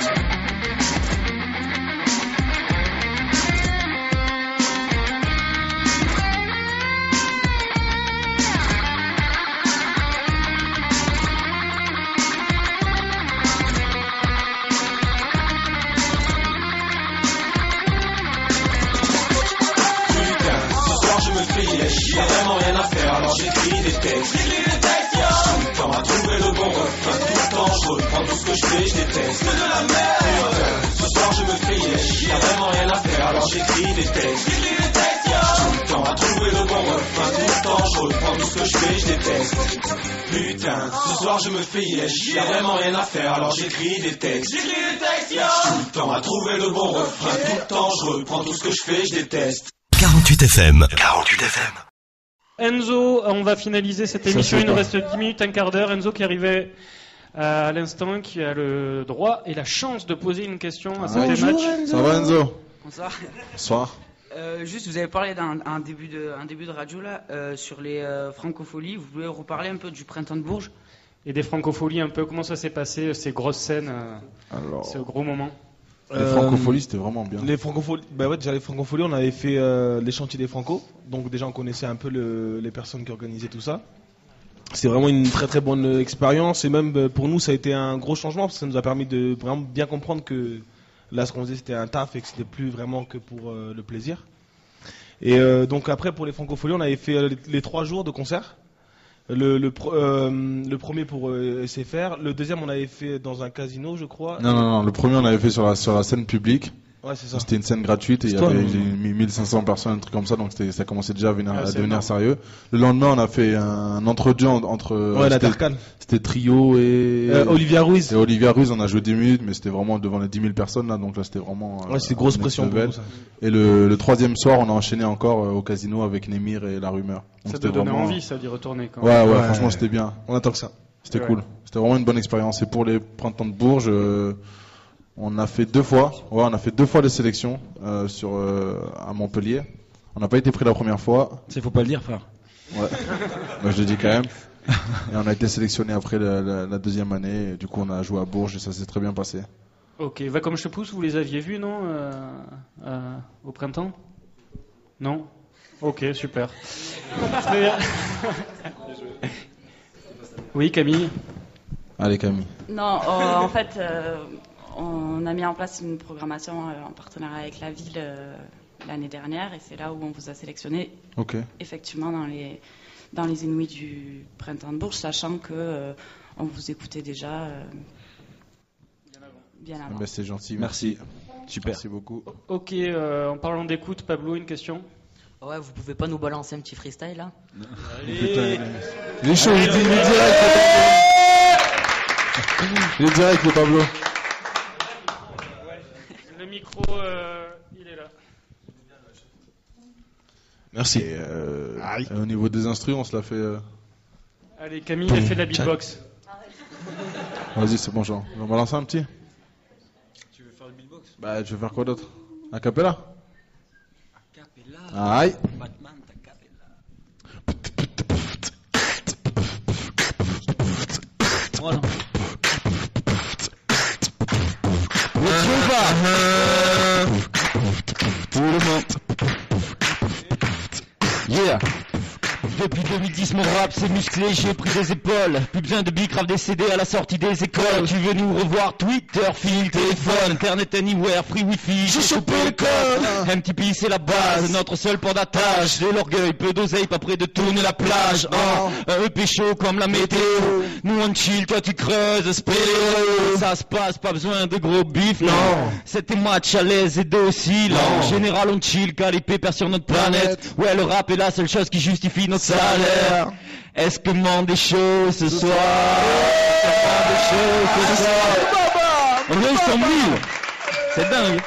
[SPEAKER 5] Y'a vraiment rien à faire, alors j'écris des textes. Tout le temps à trouver le bon refrain, tout le temps je reprends tout ce que je fais, je déteste. Que de la merde. Ce soir je me fais, y'a vraiment rien à faire, alors j'écris des textes. Tout le temps à trouver le bon refrain, tout le temps je reprends tout ce que je fais, je déteste. Putain, ce soir je me fais, y'a vraiment rien à faire, alors j'écris des textes. Tout le temps à trouver le bon refrain, tout le temps je reprends tout ce que je fais, je déteste.
[SPEAKER 1] quarante-huit F M. quarante-huit F M.
[SPEAKER 7] Enzo, on va finaliser cette émission. Il nous reste dix minutes, un quart d'heure. Enzo qui arrivait à l'instant, qui a le droit et la chance de poser une question à cet match.
[SPEAKER 10] Ça va Enzo?
[SPEAKER 23] Bonsoir.
[SPEAKER 10] Bonsoir.
[SPEAKER 23] Euh, juste, vous avez parlé d'un un début de un début de radio là euh, sur les euh, francopholies. Vous pouvez reparler un peu du printemps de Bourges?
[SPEAKER 7] Et des francopholies un peu. Comment ça s'est passé ces grosses scènes, euh,
[SPEAKER 10] Alors...
[SPEAKER 7] ce gros moment?
[SPEAKER 10] Les Francofolies, c'était vraiment bien.
[SPEAKER 12] Les Francofolies, bah ouais, déjà les Francofolies, on avait fait euh, les chantiers des Franco, donc déjà on connaissait un peu le, les personnes qui organisaient tout ça. C'est vraiment une très très bonne expérience et même pour nous ça a été un gros changement parce que ça nous a permis de vraiment bien comprendre que là ce qu'on faisait c'était un taf et que c'était plus vraiment que pour euh, le plaisir. Et euh, donc après pour les Francofolies, on avait fait euh, les, les trois jours de concert. Le, le, euh, le premier pour euh, S F R, le deuxième on avait fait dans un casino je crois.
[SPEAKER 10] Non, non, non, le premier on avait fait sur la, sur la scène publique.
[SPEAKER 12] Ouais, c'est ça.
[SPEAKER 10] C'était une scène gratuite et il y
[SPEAKER 12] toi,
[SPEAKER 10] avait
[SPEAKER 12] non
[SPEAKER 10] mille cinq cents personnes, un truc comme ça, donc ça commençait déjà à, venir,
[SPEAKER 12] ouais,
[SPEAKER 10] à devenir
[SPEAKER 12] énorme.
[SPEAKER 10] sérieux. Le lendemain on a fait un entre-deux entre...
[SPEAKER 12] Ouais, l'intercal.
[SPEAKER 10] C'était Trio et...
[SPEAKER 12] Euh, Olivia Ruiz.
[SPEAKER 10] Et Olivia Ruiz, on a joué dix minutes, mais c'était vraiment devant les dix mille personnes là, donc là c'était vraiment...
[SPEAKER 12] Ouais, c'est grosse pression pour nous, ça.
[SPEAKER 10] Et le, le troisième soir, on a enchaîné encore euh, au casino avec Nemir et La Rumeur. Donc
[SPEAKER 7] ça te donnait vraiment... envie, ça, d'y retourner quand
[SPEAKER 10] ouais,
[SPEAKER 7] même.
[SPEAKER 10] Ouais,
[SPEAKER 7] ouais,
[SPEAKER 10] franchement c'était bien.
[SPEAKER 12] On attend que ça.
[SPEAKER 10] C'était
[SPEAKER 7] ouais.
[SPEAKER 10] cool. C'était vraiment une bonne expérience. Et pour les printemps de Bourges... Euh, on a fait deux fois, ouais, on a fait deux fois les sélections euh, sur euh, à Montpellier. On n'a pas été pris la première fois.
[SPEAKER 8] C'est faut pas le dire, frère.
[SPEAKER 10] Ouais. Bah, je le dis quand même. Et on a été sélectionné après la, la, la deuxième année. Et du coup, on a joué à Bourges et ça s'est très bien passé.
[SPEAKER 7] Ok, va comme je te pousse. Vous les aviez vus, non, euh, euh, au printemps? Non. Ok, super. Très bien. Oui, Camille.
[SPEAKER 10] Allez, Camille.
[SPEAKER 20] Non, euh, en fait, euh, on a mis en place une programmation euh, en partenariat avec la ville euh, l'année dernière et c'est là où on vous a sélectionné.
[SPEAKER 10] Ok.
[SPEAKER 20] Effectivement, dans les, dans les Inouïs du printemps de Bourges, sachant que euh, on vous écoutait déjà euh, bien avant.
[SPEAKER 10] Ben, c'est gentil,
[SPEAKER 8] merci.
[SPEAKER 10] merci.
[SPEAKER 8] Super.
[SPEAKER 10] Merci beaucoup.
[SPEAKER 7] Ok, euh, en parlant d'écoute, Pablo, une question?
[SPEAKER 18] Ouais, vous pouvez pas nous balancer un petit freestyle là?
[SPEAKER 7] Allez.
[SPEAKER 10] Il est chaud, il est direct. Il est direct, le Pablo.
[SPEAKER 7] Le micro, euh, il est là.
[SPEAKER 10] Merci. Et, euh, et au niveau des instrus, on se l'a fait. Euh...
[SPEAKER 7] Allez, Camille, elle fait de la beatbox.
[SPEAKER 10] Vas-y, c'est bon, genre. On va balancer un petit.
[SPEAKER 8] Tu veux faire le beatbox?
[SPEAKER 10] Bah, tu veux faire quoi d'autre? A cappella?
[SPEAKER 8] A cappella.
[SPEAKER 10] Aïe.
[SPEAKER 8] Batman, ta cappella. Voilà. Yeah. Depuis deux mille dix mon rap c'est musclé, j'ai pris des épaules. Plus besoin de bicrave décédé à la sortie des écoles. Tu veux nous revoir? Twitter, fil, téléphone, internet anywhere, free wifi. J'ai chopé le code. M T P c'est la base, notre seul port d'attache. De l'orgueil, peu d'oseille, pas près de tourner la plage. Oh, un E P chaud comme la météo. Nous on chill, toi tu creuses, spéléo. Ça se passe, pas besoin de gros bif, non. C'était match à l'aise et docile. En général on chill car les pépères sur notre planète. Ouais, le rap est la seule chose qui justifie notre salaire. Est-ce que monde des choses ce soir? Est-ce que monde des choses ce soir? On est cent mille. C'est dingue.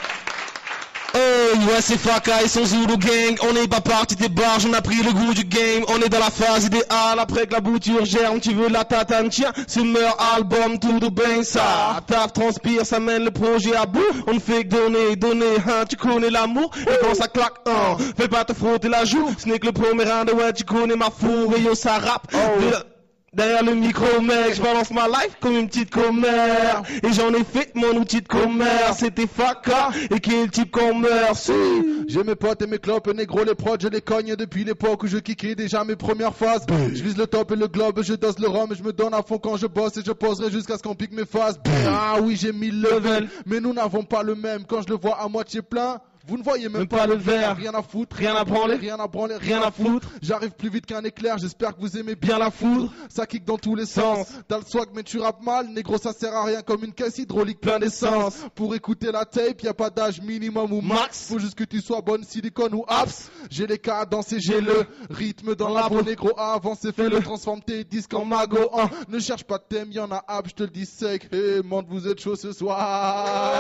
[SPEAKER 14] Hey, ouais c'est Faka et son Zulu Gang. On n'est pas parti des barges, on a pris le goût du game. On est dans la phase idéale après que la bouture germe. Tu veux la tatane, tiens, c'est meilleur album, tout de bang ça. Taf transpire, ça mène le projet à bout. On ne fait que donner, donner, hein, tu connais l'amour. Et quand ça claque, hein, fais pas te frotter la joue. Ce n'est que le premier round, ouais tu connais ma fourre et yo ça rappe. De- Derrière le micro mec, je balance ma life comme une petite commère. Et j'en ai fait mon outil de commerce. C'était Faka et qui est le type qu'on meurt. Si.
[SPEAKER 6] J'ai mes potes et mes clopes, négro les prods, je les cogne depuis l'époque où je kickais déjà mes premières phases. Je vise le top et le globe, je dose le rhum et je me donne à fond quand je bosse et je poserai jusqu'à ce qu'on pique mes phases. Ah oui, j'ai mille levels, mais nous n'avons pas le même. Quand je le vois à moitié plein, vous ne voyez même,
[SPEAKER 14] Même
[SPEAKER 6] pas,
[SPEAKER 14] pas
[SPEAKER 6] le
[SPEAKER 14] le
[SPEAKER 6] verre,
[SPEAKER 14] verre.
[SPEAKER 6] rien à foutre,
[SPEAKER 14] Rien à branler.
[SPEAKER 6] rien à branler,
[SPEAKER 14] Rien à foutre.
[SPEAKER 6] J'arrive plus vite qu'un éclair, j'espère que vous aimez bien la foudre. Ça kick dans tous les sens, t'as le swag mais tu rappes mal, négro ça sert à rien comme une caisse hydraulique plein d'essence. Pour écouter la tape, y a pas d'âge minimum ou max, faut juste que tu sois bonne silicone ou apps. J'ai les cadences et j'ai le rythme dans la peau, négro avancé, fais-le, transforme tes disques en magot. Hein. Ne cherche pas de thème, y'en a hab, je te le dis sec. Hey, monde vous êtes chaud ce soir.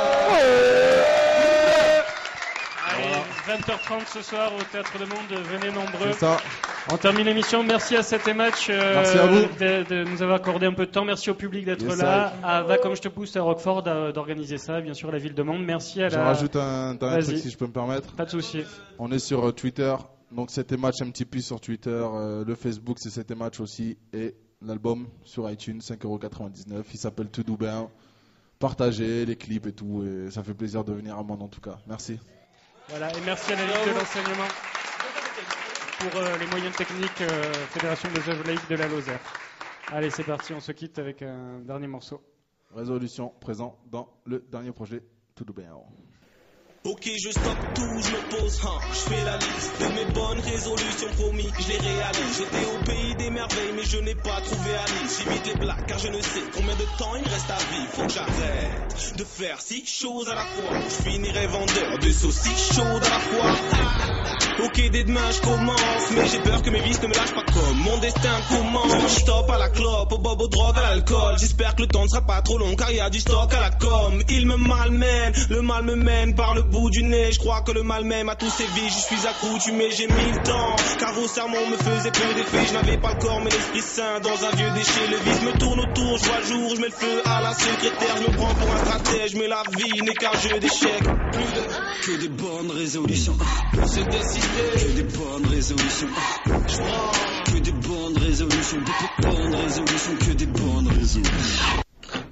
[SPEAKER 7] Allez, vingt heures trente ce soir au Théâtre de Monde, venez nombreux.
[SPEAKER 10] C'est ça.
[SPEAKER 7] On termine l'émission. Merci à Sept et Match euh,
[SPEAKER 10] Merci à vous.
[SPEAKER 7] de, de nous avoir accordé un peu de temps. Merci au public d'être
[SPEAKER 10] Yes,
[SPEAKER 7] là.
[SPEAKER 10] sir.
[SPEAKER 7] À Va comme je te pousse à Roquefort d'a- d'organiser ça. Bien sûr, la ville de Monde. Merci à
[SPEAKER 10] Je
[SPEAKER 7] la.
[SPEAKER 10] rajoute un dernier
[SPEAKER 7] Vas-y.
[SPEAKER 10] truc si je peux me permettre.
[SPEAKER 7] Pas de souci.
[SPEAKER 10] On est sur euh, Twitter, donc c'était match un petit peu sur Twitter, euh, le Facebook c'est c'était match aussi, et l'album sur iTunes cinq euros quatre-vingt-dix-neuf, il s'appelle Tout Doubin. partager les clips et tout. Et ça fait plaisir de venir à Mende en tout cas. Merci.
[SPEAKER 7] Voilà, et merci à la Ligue de l'enseignement pour euh, les moyens techniques euh, Fédération des Œuvres laïques de la Lozère. Allez, c'est parti, on se quitte avec un dernier morceau.
[SPEAKER 10] Résolution présent dans le dernier projet Tout de bien.
[SPEAKER 4] Ok, je stoppe tout, je me pose, hein, je fais la liste de mes bonnes résolutions, promis, je les réalise. J'étais au pays des merveilles, mais je n'ai pas trouvé Alice. J'évite les blagues, car je ne sais combien de temps il me reste à vivre. Faut que j'arrête de faire six choses à la fois. Je finirai vendeur de saucisses chaudes à la fois. Ok, dès demain je commence, mais j'ai peur que mes vices ne me lâchent pas comme mon destin commence. Je stoppe à la clope, au bob, aux drogues, à l'alcool. J'espère que le temps ne sera pas trop long, car il y a du stock à la com. Il me malmène, le mal me mène par le bout du nez. Je crois que le mal m'aime à tous ces vies. Je suis accoutumé, j'ai mis le temps, car vos sermons me faisaient peu d'effet. Je n'avais pas le corps mais l'esprit sain dans un vieux déchet. Le vice me tourne autour, je vois le jour, je mets le feu à la secrétaire. Je me prends pour un stratège, mais la vie n'est qu'un jeu d'échecs. Plus de... que des bonnes résolutions pour se décider. Que des bonnes résolutions. Je prends que des bonnes résolutions. Beaucoup de bonnes résolutions. Que des bonnes résolutions.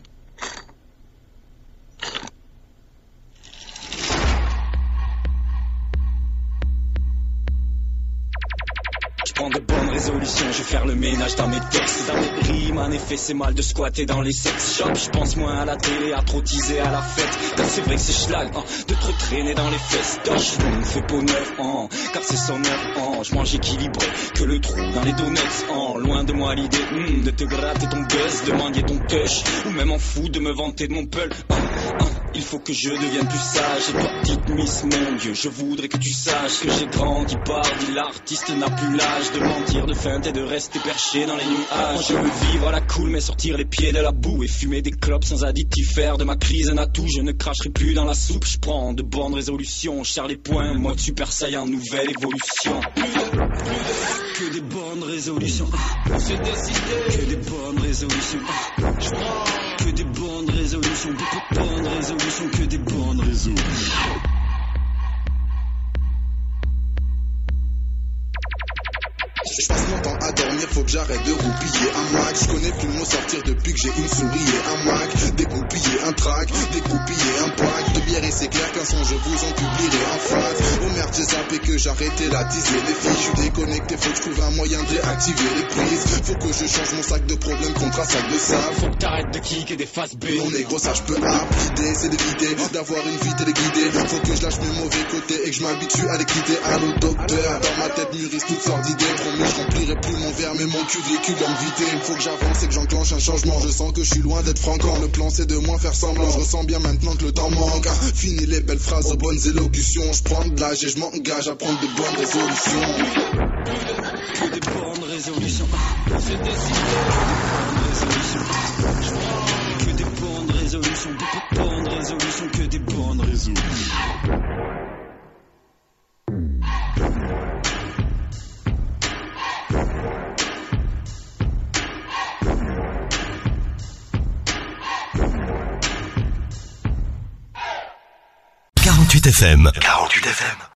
[SPEAKER 4] Prends de bonnes résolutions, je vais faire le ménage dans mes textes, dans mes rimes. En effet, c'est mal de squatter dans les sex shops. Je pense moins à la télé, à trop teaser à la fête. Car c'est vrai que c'est schlag, hein, de trop traîner dans les festoches. Je me fais peau neuf, hein, car c'est cent neuf, hein. Je mange équilibré, que le trou dans les donuts, hein. Loin de moi l'idée hmm, de te gratter ton buzz, de mendier ton tush, ou même en fou de me vanter de mon peul, hein, hein. Il faut que je devienne plus sage. Et toi, petite miss, mon Dieu, je voudrais que tu saches que j'ai grandi par dit l'artiste n'a plus l'âge de mentir, de feinter, de rester perché dans les nuages. Je veux vivre à la cool, mais sortir les pieds de la boue et fumer des clopes sans additifs, faire de ma crise un atout. Je ne cracherai plus dans la soupe, je prends de bonnes résolutions. Je serre les poings, mode super saiyan, nouvelle évolution. Plus de, plus de, que des bonnes résolutions. Pour se décider, que des bonnes résolutions. Je prends que des bonnes résolutions, beaucoup de bonnes résolutions, que des bonnes résolutions.
[SPEAKER 6] Je passe mon temps à dormir, faut que j'arrête de roupiller un max. Je connais plus le mot sortir depuis que j'ai une souris et un Mac. Dégoupiller un track, dégoupiller un pack de bière et c'est clair qu'un son je vous en publierai en face. Oh merde, j'ai zappé que j'arrêtais la teaser les filles. Je suis déconnecté, faut que je trouve un moyen de réactiver les prises. Faut que je change mon sac de problèmes contre un sac de sable.
[SPEAKER 4] Faut que t'arrêtes de kicker des faces B.
[SPEAKER 6] Non négro, ça je peux appeler. L'idée c'est d'éviter d'avoir une vie téléguidée. Faut que je lâche mes mauvais côtés et que je m'habitue à les quitter. Allô docteur, dans ma tête mûrissent toutes sortes d'idées. Je remplirai plus mon verre mais mon cul véhicule en vité. Il faut que j'avance et que j'enclenche un changement. Je sens que je suis loin d'être franc. Le plan c'est de moins faire semblant. Je ressens bien maintenant que le temps manque. Fini les belles phrases aux bonnes élocutions. Je prends de l'âge et je m'engage à prendre de bonnes résolutions.
[SPEAKER 4] Que des bonnes résolutions. Se décider. Que des bonnes résolutions. Beaucoup de bonnes résolutions. Que des bonnes résolutions.
[SPEAKER 1] quarante-huit F M. quarante-huit F M.